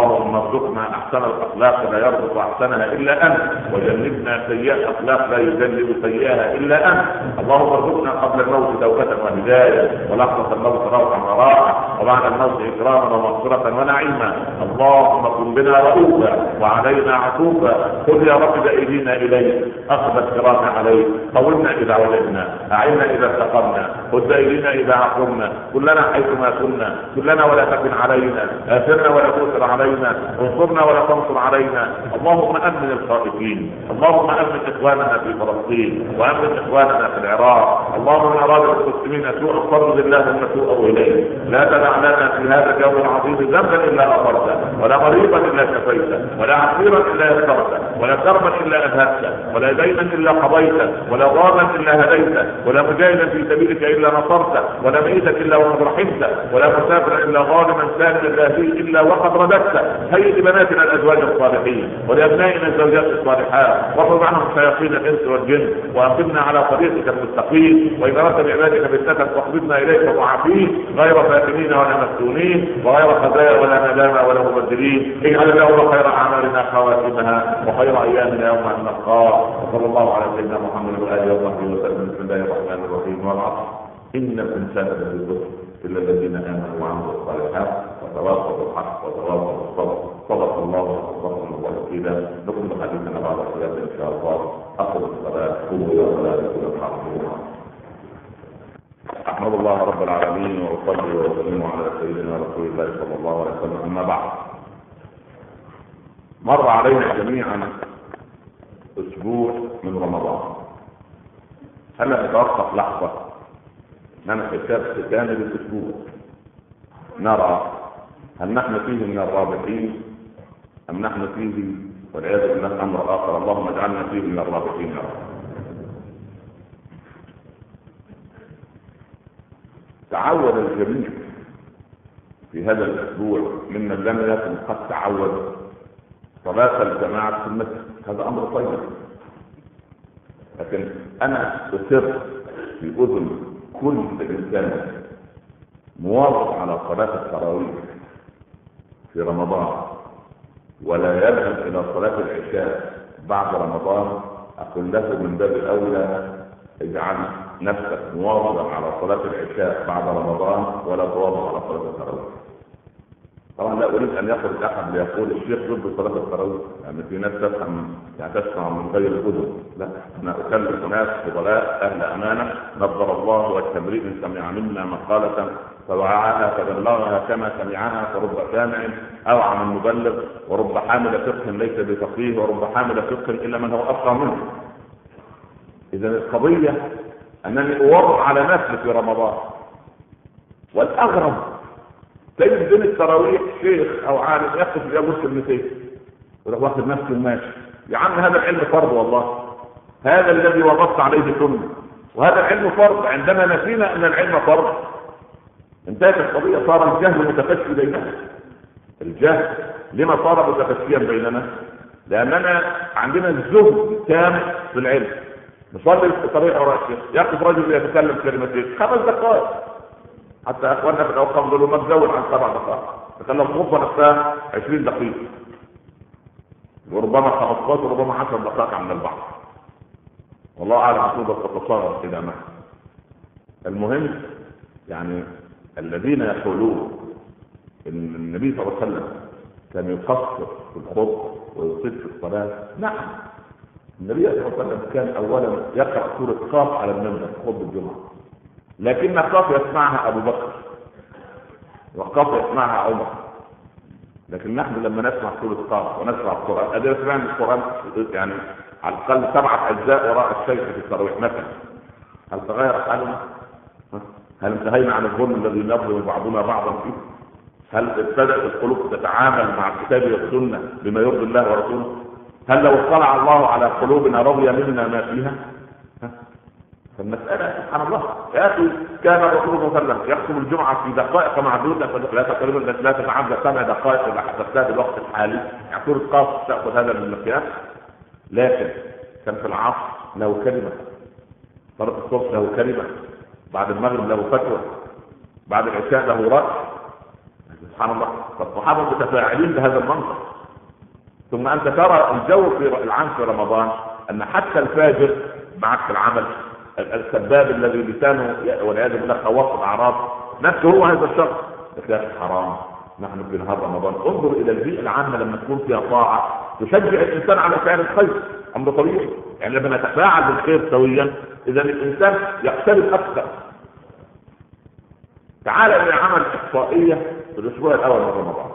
اللهم ارزقنا احسن الاخلاق لا يرزق احسنها الا انت، وجنبنا سيئات الاخلاق لا يجنب سيئها الا انت. اللهم ارزقنا قبل الموت توبه وهدايه، ولحظه الموت روحا وراحه، وبعد الموت اكراما ومغفره ونعيما. اللهم كن بنا رؤوفا وعلينا عطوفا، خذ يا رب بايدينا اليك اخذ الكرام عليك، قومنا اذا وجدنا، اعنا اذا استقمنا، خذ بايدينا اذا عقمنا، كلنا حيثما كنا، كلنا ولا تكن علينا، اثرنا ولا تؤثر علينا، انصرنا ولا تنصر علينا. اللهم امن الخائفين، اللهم امن اخواننا في فلسطين، وامن اخواننا في العراق. اللهم من اراد المسلمين سوءا فرد اللهم سوءه اليه، لا تدع لنا في هذا اليوم العظيم ذنبا الا غفرته، ولا مريضا الا شفيته، ولا عسيرا الا يسرته، ولا كربا الا اذهبته، ولا دينا الا قضيته، ولا ضالا الا هديته، ولا مجاهدا في سبيلك الا نصرته، ولا ميتا الا وقد رحمته، ولا مسافرا الا ظالما سالما لاهيه الا وقد رددته. هيئ لبناتنا الازواج الصالحين، ولابنائنا الزوجات الصالحات، وارض عنهم شياطين الانس والجن، واقمنا على طريقك المستقيم. واذا اردت بعبادك فتنه فاقبضنا اليك وعافيه، غير فاتنين ولا مفتونين، وغير خزايا ولا ندامى ولا مبدلين. اجعل اللهم خير اعمالنا خواتمها، وخير ايامنا يوم ان نلقاه. وصلى الله على سيدنا محمد واله وصحبه وسلم. بسم الله الرحمن الرحيم. والعصر ان الانسان لفي خسر الا الذين امنوا وعملوا الصالحات وتواصوا بالحق وتواصوا بالصبر. صدق الله وصدق الله وكيلا. نكمل حديثنا بعد الصلاه ان شاء الله. اقم الصلاه، قوموا الى صلاتكم يرحمكم. احمد الله رب العالمين واصلي واسلم على سيدنا رسول الله صلى الله عليه وسلم. اما بعد، مر علينا جميعا اسبوع من رمضان. هل نتوقف لحظه نعمل حساب كامل الاسبوع، نرى هل نحن فيه من الرابحين ام نحن فيه والعياذ بالله امر اخر؟ اللهم اجعلنا فيه من الرابحين. تعود الجميع في هذا الاسبوع ممن لم يكن قد تعود صلاة الجماعة في المسجد، هذا امر طيب، لكن انا اصر في اذن كل انسان مواظب على صلاة التراويح في رمضان ولا يذهب الى صلاة العشاء بعد رمضان، اقول له من باب الاولى اجعل نفسك مواظبا على صلاة العشاء بعد رمضان ولا تواظب على صلاة التراويح. طبعا لا اريد ان يخرج احد ليقول الشيخ ضد صلاة التراويح، يعني في ناس تفهم يعني تسمع من غير الاذن. لا، انا اكلف ناس فضلاء اهل امانه نظر الله وجه امرئ سمع منا مقالة فوعاها فبلغها كما سمعها، فرب سامع اوعى من مبلغ، ورب حامل فقه ليس بفقيه، ورب حامل فقه الا من هو افقه منه. اذا القضيه انني اورط على نفسي في رمضان. والاغرب تجد بين التراويح شيخ او عالم يقف يبص المسيح ويروح واخد نفسه وماشي. يا عم هذا العلم فرض، والله هذا الذي وضعت عليه سنه، وهذا العلم فرض. عندما نسينا ان العلم فرض انتهت القضيه، صار الجهل متفشي بيننا. الجهل لما صار متفشيا بيننا؟ لاننا عندنا الزهد تام في العلم. نصلي في طريق وراء الشيخ، يقف رجل يتكلم كلمتين خمس دقائق، حتى اخواننا في الاوقاف قالوا ما تزود عن سبع دقائق، تكلم الخطبه نفسها عشرين دقيقه، وربما خمستاشر وربما عشر دقائق عن البعض. والله اعلم عقوبه تتصاغر كده معه. المهم يعني الذين يقولون ان النبي صلى الله عليه وسلم كان يقصر في الخطبه ويطيل في الصلاه، نعم النبي صلى الله عليه وسلم كان اولا يقرا سوره قاف على المنبر في خطبه الجمعه، لكن قاف يسمعها ابو بكر وقاف يسمعها عمر. لكن نحن لما نسمع سوره قاف ونسمع القران، ادي سمعنا القران يعني على الاقل سبعه اجزاء وراء الشيخ في التراويح مثلا، هل تغير حالنا؟ هل انتهينا عن الظلم الذي نظلم بعضنا بعضا فيه؟ هل ابتدأت القلوب تتعامل مع الكتاب والسنه بما يرضي الله ورسوله؟ هل لو اطلع الله على قلوبنا رضي منا ما فيها؟ فالمسألة سبحان الله يا أخي، كان الرسول صلى الله عليه وسلم يختم الجمعة في دقائق معدودة، لا تقريبا لا تتعدى سبع دقائق إذا حسبتها بالوقت الحالي، يعني سورة قاف تأخذ هذا من المقياس. لكن كان في العصر له كلمة، صلاة الصبح له كلمة، بعد المغرب له فتوى، بعد العشاء له رأي. سبحان الله، فالصحابه متفاعلين بهذا المنطق. ثم انت ترى الجو في العام في رمضان ان حتى الفاجر معك في العمل، السباب الذي لسانه والعياذ بالله خواص الاعراض، نفسه هو هذا الشخص يا حرام نحن في نهار رمضان. انظر الى البيئه العامه لما تكون فيها طاعه تشجع الانسان على فعل الخير، امر طبيعي. يعني لما نتفاعل بالخير سويا اذا الانسان يقترب اكثر. تعال الى عمل احصائيه في الاسبوع الاول من رمضان.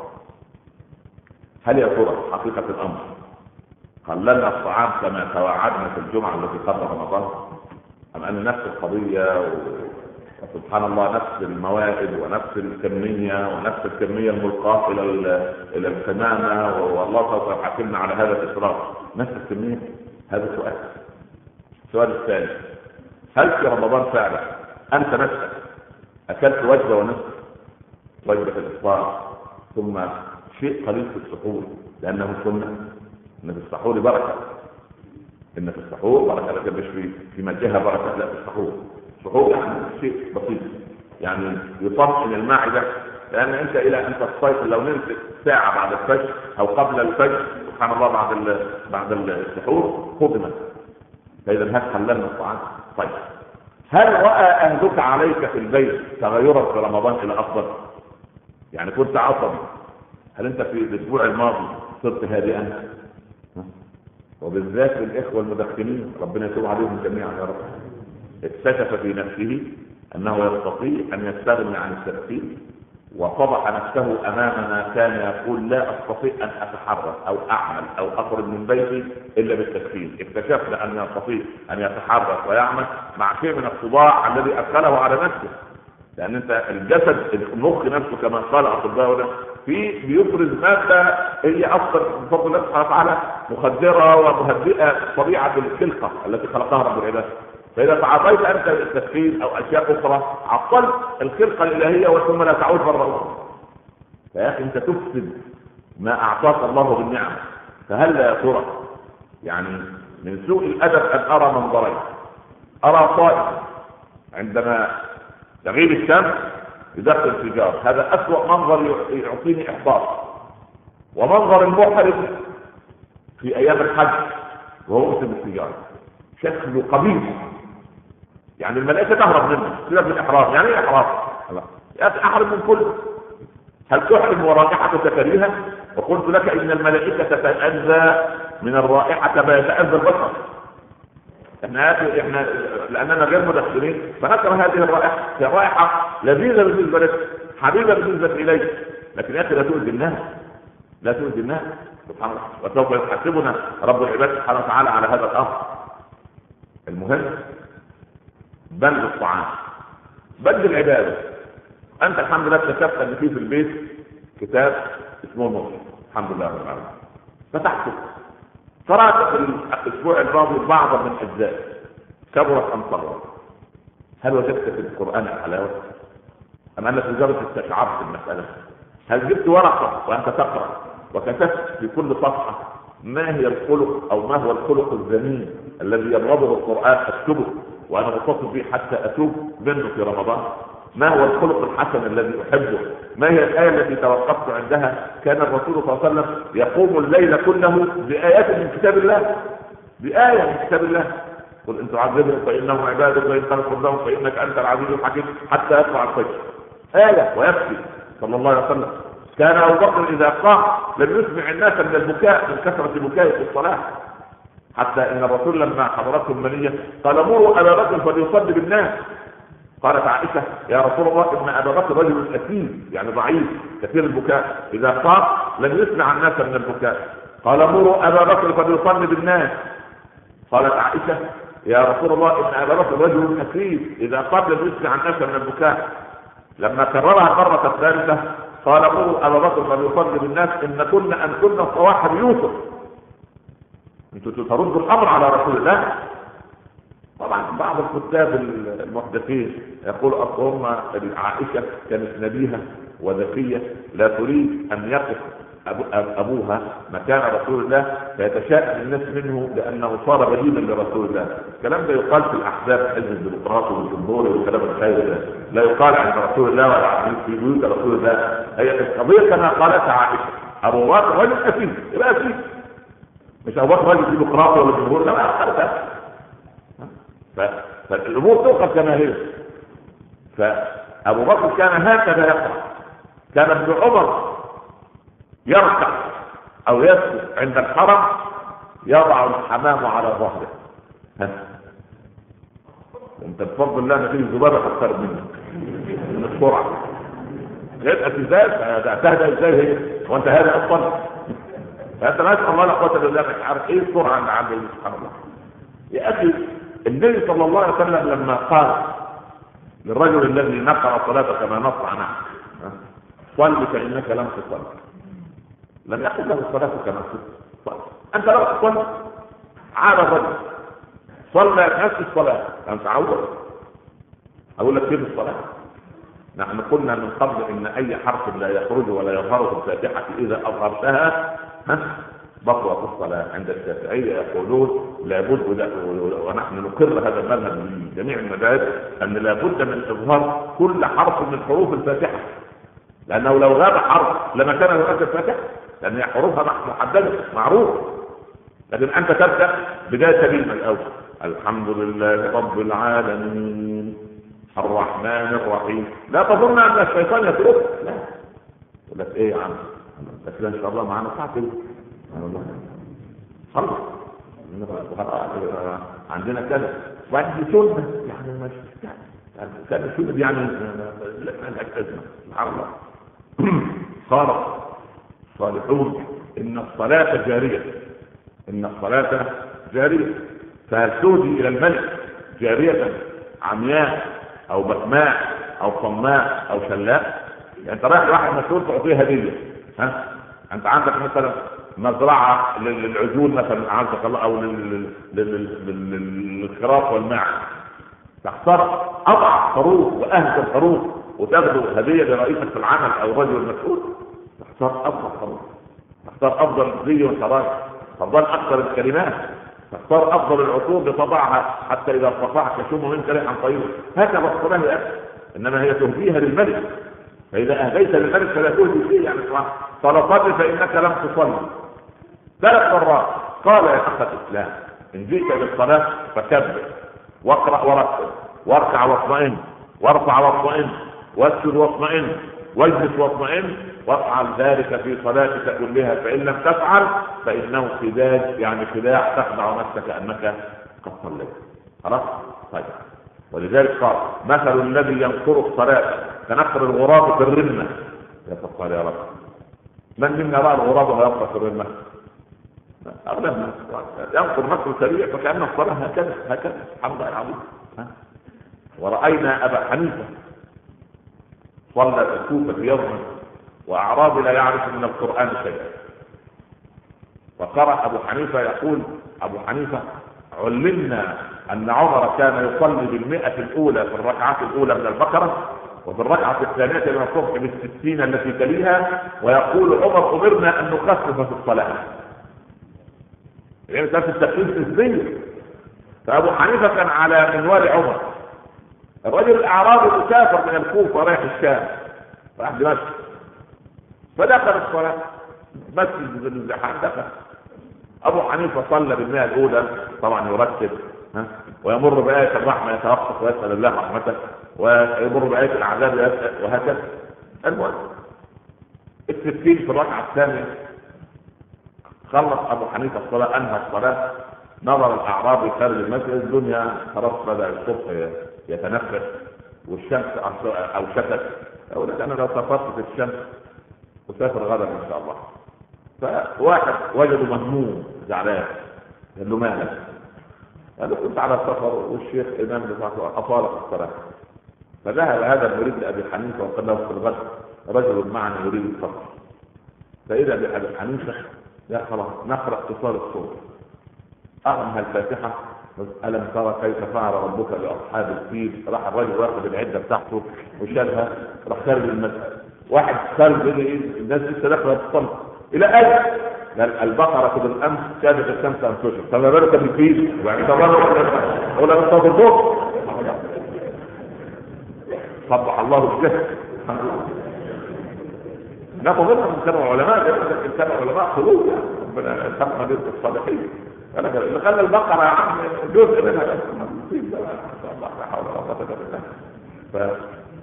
هل يا ترى حقيقه الامر قللنا الطعام كما توعدنا في الجمعه التي قبل رمضان، ام ان نفس القضيه و... سبحان الله نفس الموائد ونفس الكمية ونفس الكمية الملقاة إلى إلى القمامة، والله سوف يحاسبنا على هذا الإسراف، نفس الكمية؟ هذا سؤال. السؤال الثاني، هل في رمضان فعلا أنت نفسك أكلت وجبة ونصف، وجبة الإفطار ثم شيء قليل في السحور، لأنه سنة، إن في السحور بركة، إن في السحور بركة، لكن مش في في مجهة بركة، لا في السحور. السحور يعني شيء بسيط، يعني يطمئن المعدة، لأن أنت إلى أن تستيقظ لو نمت ساعة بعد الفجر أو قبل الفجر سبحان الله بعد بعد السحور خدمة. فإذا هل حللنا الطعام؟ طيب هل رأى أهلك عليك في البيت تغيرا في رمضان إلى أفضل؟ يعني كنت عصبي، هل أنت في الأسبوع الماضي صرت هادئا؟ وبالذات الإخوة المدخنين ربنا يتوب عليهم جميعا يا رب. اكتشف في نفسه أنه يستطيع أن يستغني عن التدخين، وفضح نفسه أمامنا كان يقول لا أستطيع أن أتحرك أو أعمل أو أخرج من بيتي إلا بالتدخين. اكتشفنا أن يستطيع أن يتحرك ويعمل مع شيء من الصداع الذي أدخله على نفسه، لأن أنت الجسد المخ نفسه كما قال أطباؤنا في بيفرز مادة هي أصلا بفضل الله سبحانه وتعالى مخدرة ومهدئة طبيعة الخلقة التي خلقها رب العباد. فإذا تعاطيت أنت التدخين أو أشياء أخرى عطلت الخلقة الإلهية وثم لا تعود مرة أخرى. فيا أخي أنت تفسد ما أعطاك الله بالنعم. فهل يا ترى يعني من سوء الأدب أن أرى منظرين، أرى طائف عندما تغيب الشمس يدخل السيجار، هذا أسوأ منظر يعطيني إحباط، ومنظر المحرم في أيام الحج وهو مسلم السيجار شكله قبيح، يعني الملائكة تهرب منه سيبك من الإحرام. يعني ايه إحرام؟ يا أخي أحرم من كله. هل تحرم ورائحة تكريها؟ وقلت لك إن الملائكة تتأذى من الرائحة كما يتأذى البشر. احنا احنا لأننا غير مدخنين فنكره هذه الرائحة، هي رائحة لذيذة بالنسبة لك، حبيبة بالنسبة إليك، لكن يا أخي لا تؤذي الناس، لا تؤذي الناس سبحان الله، وسوف يحاسبنا رب العباد سبحانه وتعالى على هذا الأمر. المهم بند الطعام، بند العبادة. أنت الحمد لله اكتشفت أن في في البيت كتاب اسمه المسلم، الحمد لله رب العالمين، فتحته قرأت في الأسبوع الماضي بعضا من أجزاء، كبرت أم صغرت. هل وجدت في القرآن حلاوة؟ أم أنك مجرد استشعرت المسألة؟ هل جبت ورقة وأنت تقرأ وكتبت في كل صفحة ما هي الخلق أو ما هو الخلق الذميم الذي يبغضه القرآن أكتبه وأنا أتصل به حتى أتوب منه في رمضان؟ ما هو الخلق الحسن الذي أحبه؟ ما هي الآية التي توقفت عندها؟ كان الرسول صلى الله عليه وسلم يقوم الليل كله بآيات من كتاب الله، بآية من كتاب الله. قل إن تعذبهم فإنهم عبادك وإن تغفر لهم فإنك أنت العزيز الحكيم، حتى يطلع الفجر آية ويكفي صلى الله عليه وسلم. كان أبو بكر إذا قام لم يسمع الناس من البكاء من كثرة بكائه في الصلاة، حتى إن الرسول لما حضرته المنية قال مروا أبا بكر فليصلي بالناس. قالت عائشة يا رسول الله إن أبا بكر رجل أثيم يعني ضعيف كثير البكاء، إذا قام لم يسمع الناس من البكاء. قال مروا أبا بكر فليصلي بالناس. قالت عائشة يا رسول الله إن أبا بكر رجل أثيم إذا قام لم يسمع الناس من البكاء. لما كررها المرة الثالثة قال مروا أبا بكر فليصلي بالناس إن كنا أن كنا صواحب يوسف. انتوا تردوا الأمر على رسول الله. طبعا بعض الكتاب المحدثين يقول أصلا عائشة كانت نبيهة وذكية لا تريد أن يقف أبو أبوها مكان رسول الله فيتشائم الناس منه لأنه صار بديلا لرسول الله. الكلام ده يقال في الأحزاب، حزب الديمقراطي والجمهوري والكلام الخير ده، لا يقال عند رسول الله ولا في بيوت رسول الله. هي القضية كما قالت عائشة، أبو بكر رجل أسيم، يبقى أسيم، مش أبو بكر رجل ديمقراطي ولا جمهوري، لا ما أخذتها. فالأمور توقف كما هي. فأبو بكر كان هكذا يقرأ. كان ابن عمر يركع او يسجد عند الحرم يضع الحمام على ظهره. انت بفضل الله ما فيش ذبابه اكثر منك من السرعه. يبقى ازاي تهدى ازاي هي وانت هذا اصلا؟ فانت ما شاء الله لا قوه الا بالله، مش عارف ايه السرعه اللي عند سبحان الله. يا اخي النبي صلى الله عليه وسلم لما قال للرجل الذي نقر صلاته كما نص عنه صل فانك لم تصل، لم يقل له الصلاه كما تصل. انت لو تصلي عاد الرجل صلى نفس الصلاه انت عود اقول لك كيف الصلاه. نحن قلنا من قبل ان اي حرف لا يخرج ولا يظهر في الفاتحه اذا اظهرتها بطلت الصلاه. عند الشافعيه يقولون لابد، ونحن نقر هذا المذهب من جميع المذاهب، ان لابد من اظهار كل حرف من حروف الفاتحه، لانه لو غاب حرف لما كان له الفاتحه، لان حروفها محدده معروف. لكن انت تبدا بدايه سليمه الاول، الحمد لله رب العالمين الرحمن الرحيم، لا تظن ان الشيطان يتركك، لا يقول لك ايه يا عم بس ان شاء الله معانا ساعه كده خلص عندنا كذا وبعد سنه يعني مش يعني كان سنه يعني الازمه سبحان الله. قال الصالحون ان الصلاه جاريه، ان الصلاه جاريه، فهل تهدي الى الملك جاريه عمياء او بكماء او صماء او شلاء؟ يعني انت رايح لواحد مسؤول تعطيه هديه، ها انت عندك مثلا مزرعه للعجول مثلا عندك الله، او للخراف والماعز، تختار اضعف خروف واهدى خروف وتاخذ هديه لرئيسك في العمل او الرجل المسؤول؟ تختار افضل خروف، تختار افضل زي وشرايط، تختار اكثر الكلمات، تختار افضل العطور لتضعها حتى اذا استطاعت تشم منك ريحا طيبه. هكذا الصلاه يا اخي، انما هي تهديها للملك، فاذا اهديت للملك فلا تهدي شيء. يعني صلاتك فانك لم تصلي ثلاث مرات. قال يا اخ الاسلام ان جئت بالصلاه فكبر واقرا ورتل واركع واطمئن وارفع واطمئن واسجد واطمئن واجلس واطمئن وافعل ذلك في صلاتك كلها، فان لم تفعل فانه خداج يعني خداع تخدع نفسك انك قد صليت. خلاص طيب. ولذلك قال مثل الذي ينقر الصلاه كنقر الغراب في الرمه. يا فقال يا رب من منا راى الغراب ويبقى في الرمه؟ اغلبنا ينقر نقر سريع فكأن الصلاه هكذا هكذا سبحان الله العظيم. ورأينا ابا حنيفه صلى في الكوفه يوما واعرابي لا يعرف من القران شيئا، فقرأ ابو حنيفه يقول ابو حنيفه علمنا ان عمر كان يصلي بالمئة الاولى في الركعات الاولى من البقره، وفي الركعه الثانيه من الصبح بالستين التي تليها، ويقول عمر امرنا ان نخفف في الصلاه. يعني كان في التخفيف نسبيا. فابو حنيفه كان على منوال عمر. الرجل الاعرابي مسافر من الكوفه رايح الشام راح دمشق، فدخل الصلاه مسجد الزحام دخل. ابو حنيفه صلى بالمئة الاولى طبعا يرتب ها ويمر بآية الرحمه يتوقف ويسال الله رحمته، ويمر بآية العذاب وهكذا. المهم الستين في الركعه الثانيه خلص ابو حنيفه الصلاه انهى الصلاه، نظر الاعرابي خارج المسجد الدنيا خلاص بدا الصبح يتنفس والشمس اوشكت، اقول لك انا لو سافرت في الشمس اسافر غدا ان شاء الله. فواحد وجده مهموم زعلان قال له مالك؟ قال له كنت على السفر والشيخ امام بتاعته اطال في الصلاه. فذهب هذا المريد لابي حنيفه وقال له في الغد رجل معنا يريد السفر، فاذا بابي حنيفه لا خلاص نقرا اتصال الصوت اغمها الفاتحه الم ترى كيف فعل ربك باصحاب الفيل. راح الرجل واخد العده بتاعته وشالها راح خارج المسجد. واحد خارج الناس لسه داخله تصلي الى اجل البقره بالامس كانت الشمس انتشر، فما بالك بالفيل يعني تبرر ولا نستغفر. صبح الله الجهل. ناخذ منهم من كانوا علماء، لان كانوا علماء خلود ربنا سمى رزق الصالحين. انا اللي خلى البقره يا عم جزء منها لا حول ولا قوه الا بالله. ف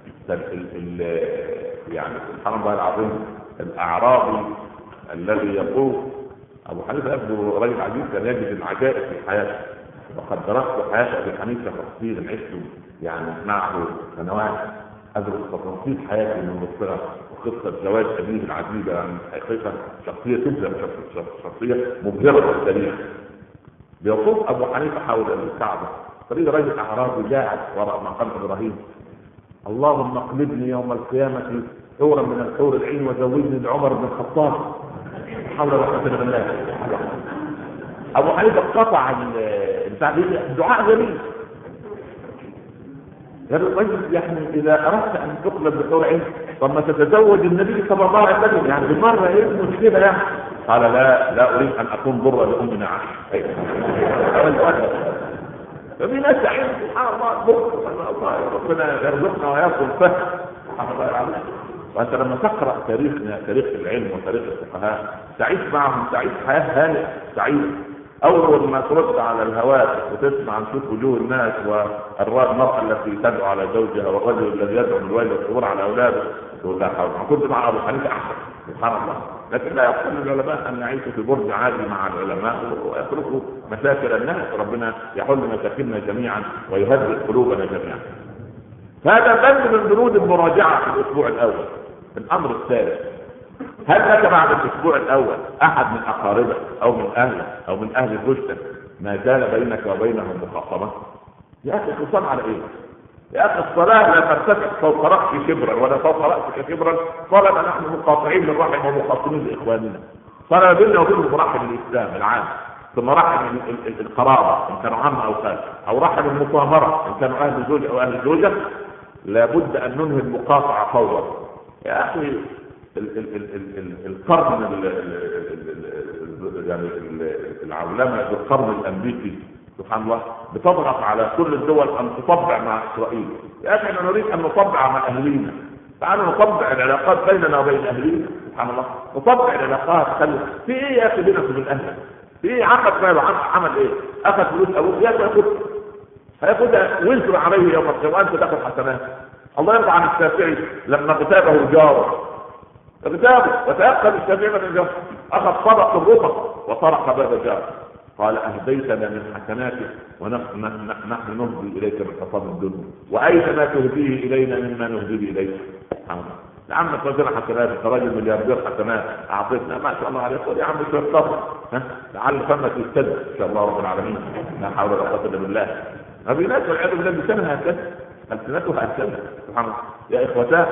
يعني سبحان الله العظيم الاعرابي الذي يقول ابو حنيفه يبدو رجل عجيب كان يجد العجائب في حياته، وقد درست حياه ابي حنيفه تفصيلا عشت يعني معه سنوات ادرس تفاصيل حياته من الصغر وقصه زواج ابيه العجيبه، يعني حقيقه شخصيه تبذل شخصيه مبهره للتاريخ. بيطوف ابو حنيفه حول الكعبه، فريد رجل اعرابي قاعد وراء مقام ابراهيم، اللهم اقلبني يوم القيامه حورا من الحور العين وزوجني لعمر بن الخطاب. حول ولا قوه الا بالله. ابو حنيفه قطع الدعاء غريب. قال الرجل يعني اذا اردت ان تقلب بحور عين طب ما تتزوج النبي صلى الله عليه وسلم يعني بالمره، ايه المشكله يعني؟ قال لا لا اريد ان اكون ضرا لامنا عائشه. ففي ناس تعين سبحان الله الله ربنا يرزقنا وياكم فهم. سبحان الله العظيم. وانت لما تقرا تاريخنا تاريخ العلم وتاريخ الفقهاء تعيش معهم، تعيش حياه هانئه سعيده. اول ما ترد على الهواء وتسمع نشوف وجوه الناس والمراه التي تدعو على زوجها والرجل الذي يدعو بالويل والصبر على اولاده تقول لا حول. كنت مع ابو حنيفه احسن سبحان الله. لكن لا يقصد العلماء ان يعيشوا في برج عالي مع العلماء ويتركوا مشاكل الناس. ربنا يحل مشاكلنا جميعا ويهدئ قلوبنا جميعا. هذا بند من بنود المراجعه في الاسبوع الاول. الامر الثالث، هل لك بعد الاسبوع الاول احد من اقاربك او من اهلك او من اهل زوجتك ما زال بينك وبينهم مخاصمه؟ يا اخي اتصال على ايه؟ يا اخي الصلاه لا ترتفع فوق راسك شبرا ولا فوق راسك شبرا طالما نحن مقاطعين للرحم ومخاصمين لاخواننا. صلاه بيننا وبينهم رحم الاسلام العام، ثم رحم القرابه ان كانوا عم او خال، او رحم المصامره ان كانوا اهل زوج او اهل زوجه. لابد ان ننهي المقاطعه فورا. يا اخي القرن يعني العولمه بالقرن الامريكي سبحان الله بتضغط على كل الدول ان تطبع مع اسرائيل. يا اخي احنا نريد ان نطبع مع اهلينا، تعالوا نطبع العلاقات بيننا وبين اهلينا سبحان الله. نطبع العلاقات خلي في ايه يا اخي بينك وبين اهلك؟ في ايه عقد ماله عمل ايه؟ اخذ فلوس ابوك يا اخي ياخد هياخدها وينزل عليه يوم القيامه وانت تاخذ حسنات. الله يرضى عن الشافعي لما اغتابه جاره اغتابه وتأخذ الشافعي من الجاره اخذ صدق الرطب وطرق باب جاره قال اهديتنا من حسناتك ونحن نحن نهدي اليك من حطام الدنيا واين ما تهديه الينا مما نهديه اليك. يا عم تنزل حسنات انت راجل ملياردير حسنات اعطيتنا ما شاء الله عليك. يا عم شويه صبر ها لعل فمك يستد ان شاء الله رب العالمين. لا حول ولا قوه الا بالله. ما في ناس والعياذ بالله بلسانها هكذا السنته هكذا سبحان الله. يا اخوتاه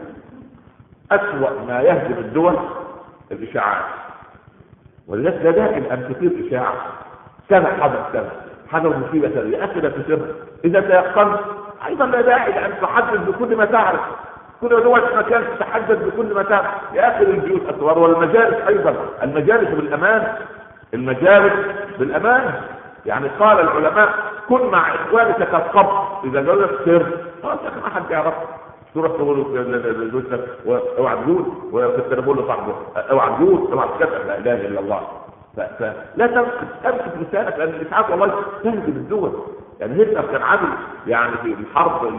اسوأ ما يهدم الدول الاشاعات، ولذلك لا داعي ان تثير اشاعه سنه حدث سنه حدث مصيبه سنه يا اخي لا تثيرها. اذا تيقنت ايضا لا داعي لان تحدث بكل ما تعرف. كل دول مكان تتحدث بكل ما تعرف. يا اخي البيوت اسوار والمجالس ايضا المجالس بالامان المجالس بالامان. يعني قال العلماء كن مع اخوانك كالقبر اذا قالوا لك سر خلاص يا اخي ما حد يعرف تروح تقول لزوجتك اوعى تقول وفي التليفون لصاحبه اوعى تقول اوعى تكتب لا اله الا الله. فلا تمسك لسانك لان الاسعاف والله تهدم الدول. يعني هتلر كان عامل يعني في الحرب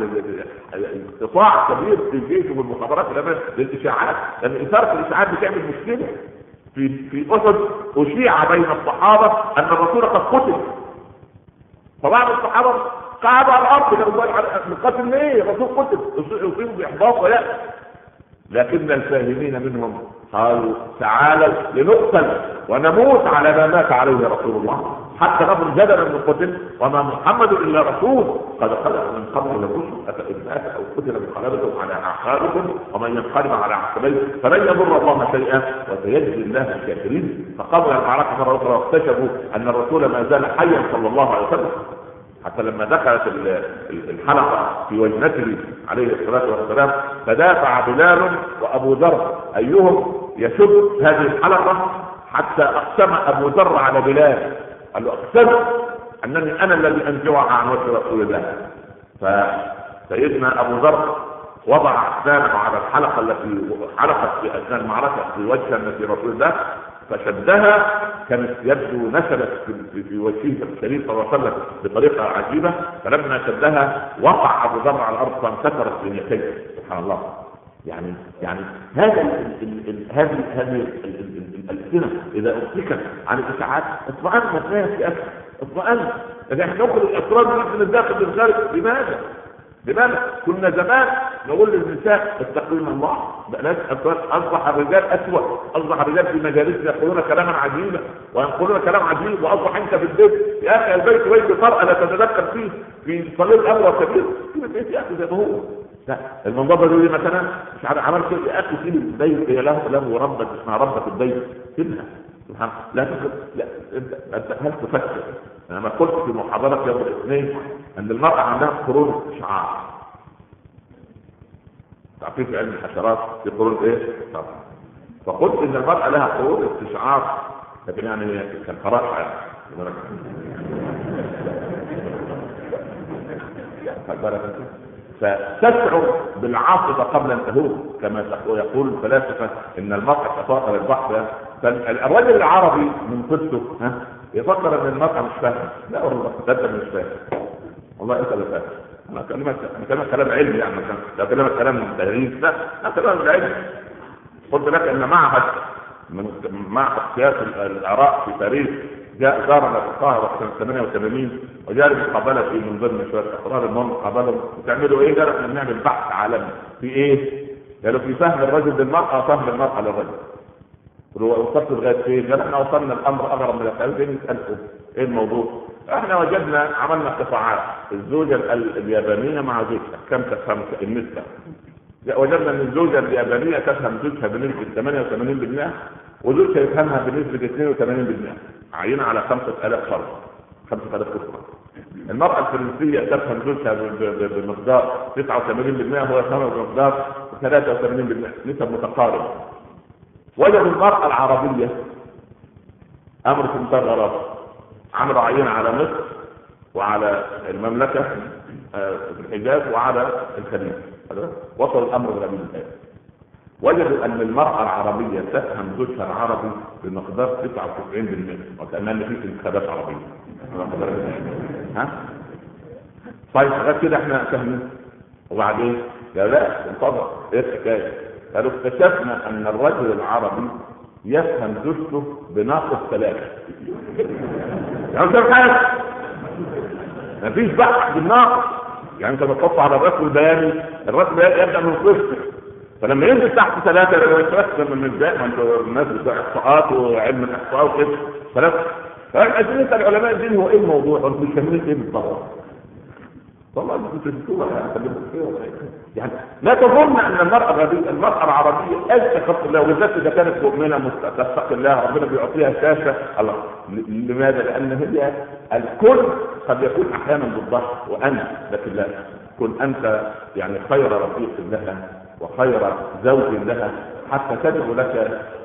قطاع كبير في الجيش والمخابرات للاشاعات لان اثاره الاشاعات بتعمل مشكله. في في احد اشيع بين الصحابه ان الرسول قد قتل فبعض الصحابه قعدوا على الارض كانوا من قتل ليه؟ الرسول قتل يصيبوا باحباط ويأس. لكن الفاهمين منهم قالوا تعالوا لنقتل ونموت على ما مات عليه رسول الله حتى نظر جدلا من قتل وما محمد الا رسول قد خلق من قبل الرسل افان مات او قتل انقلبتم على اعقابكم ومن ينقلب على عقبيه فلن يضر الله شيئا وسيجزي الله الشاكرين. فقبل المعركه مره اخرى واكتشفوا ان الرسول ما زال حيا صلى الله عليه وسلم حتى لما دخلت الحلقه في وجنته عليه الصلاه والسلام فدافع بلال وابو ذر ايهم يشد هذه الحلقة حتى اقسم ابو ذر على بلال، قال له اقسم انني انا الذي انزعها عن وجه رسول الله. فسيدنا ابو ذر وضع اسنانه على الحلقة التي حلقت في اثناء المعركة في وجه النبي رسول الله، فشدها، كانت يبدو نشلت في, في وجهه الشريف صلى الله عليه وسلم بطريقة عجيبة، فلما شدها وقع ابو ذر على الارض فانكسرت بنيتيه. سبحان الله. يعني يعني هذا هذه هذه الألسنة إذا أمسكت عن الإشاعات اطمأن الناس يا أخي، اطمأن. نحن نخرج الأسرار من الداخل للخارج. لماذا؟ لماذا؟ كنا زمان نقول للنساء اتقين الله، بلاش أصبح الرجال أسوأ، أصبح الرجال في مجالسنا يقولون كلاما عجيبا ويقولون كلام عجيب، وأصبح أنت في البيت يا أخي البيت بيت المرأة لا تتذكر فيه في صليل الأمر كبير في البيت يا أخي زي ما هو. لا المنظمه دي مثلا مش عارف عملت يا اخي سيب البيت، هي له له ربك اسمها ربك البيت، سيبها سبحان لا تخل... لا انت هل تفكر؟ انا ما قلت في محاضره يوم الاثنين ان المراه عندها قرون استشعار. تعرفين في علم الحشرات في قرون ايه؟ طبعا. فقلت ان المراه لها قرون استشعار، لكن يعني كان فراحه يعني فتشعر بالعاصفة قبل أن تهوب، كما يقول الفلاسفة إن المرأة تفاقر البحر. فالرجل العربي من قصته ها يفكر إن المرأة مش فاهمة. لا والله ده مش فاهم، والله أنت اللي فاهم. أنا كلمة أنا كلمة كلام علمي يعني، لا كلمة كلام تهريج، لا لا كلام علمي. قلت لك إن معهد من معهد سياسة الآراء في باريس جاء زارنا في القاهرة سنة ثمانية وثمانين وجاء مقابلة في من ضمن شوية أقرار المهم مقابلة وتعملوا إيه؟ قالوا إحنا بنعمل بحث عالمي في إيه؟ قالوا في فهم الرجل للمرأة فهم المرأة للرجل. وصلت لغاية فين؟ قال إحنا وصلنا الأمر أغرب من الأسئلة. نسألكم إيه الموضوع؟ إحنا وجدنا عملنا قطاعات الزوجة اليابانية مع زوجها كم تفهم النسبة؟ وجدنا ان الزوجه اليابانيه تفهم زوجها بنسبه ثمانية وثمانين بالمئة وزوجها يفهمها بنسبه اثنين وثمانين بالمئة، عينه على خمسة آلاف فرد، خمسة آلاف اسره. المراه الفرنسيه تفهم زوجها بمقدار تسعة وثمانين بالمئة وهو يفهمها بمقدار ثلاثة وثمانين بالمئة، نسب متقاربه. وجدوا المراه العربيه امر في منتهى الغرابه، عملوا عينه على مصر وعلى المملكه في الحجاز وعلى الخليج، وصل الامر غريب الان. وجدوا ان المراه العربيه تفهم زوجها العربي بمقدار تسعة وتسعين بالمئة، وكأننا في انتخابات عربيه. ها؟ طيب غير كده احنا فاهمين. وبعدين لا لا انتظر ايه الحكايه؟ قالوا اكتشفنا ان الرجل العربي يفهم زوجته بناقص ثلاثه. يعني ده حاجه مفيش بحث بالناقص. يعني انت بتحط على الرسم البياني، الرسم البياني يبدا من صفر، فلما ينزل تحت ثلاثه يترسم من الباقي. ما انتوا الناس بتوع احصاءات وعلم الاحصاء وكده ثلاثه. فعايزين نسال علماء الدين هو ايه الموضوع؟ انتوا مش فاهمين ايه بالضبط؟ والله انتوا بتقولوا يعني لا تظن ان المراه العربيه المراه العربيه اذكى خلق الله، وبالذات اذا كانت مؤمنه متقي الله ربنا بيعطيها شاشه. الله لماذا؟ لان هي الكل قد يكون احيانا ضدها وانا، لكن لا، كن انت يعني خير رفيق لها وخير زوج لها حتى تدعو لك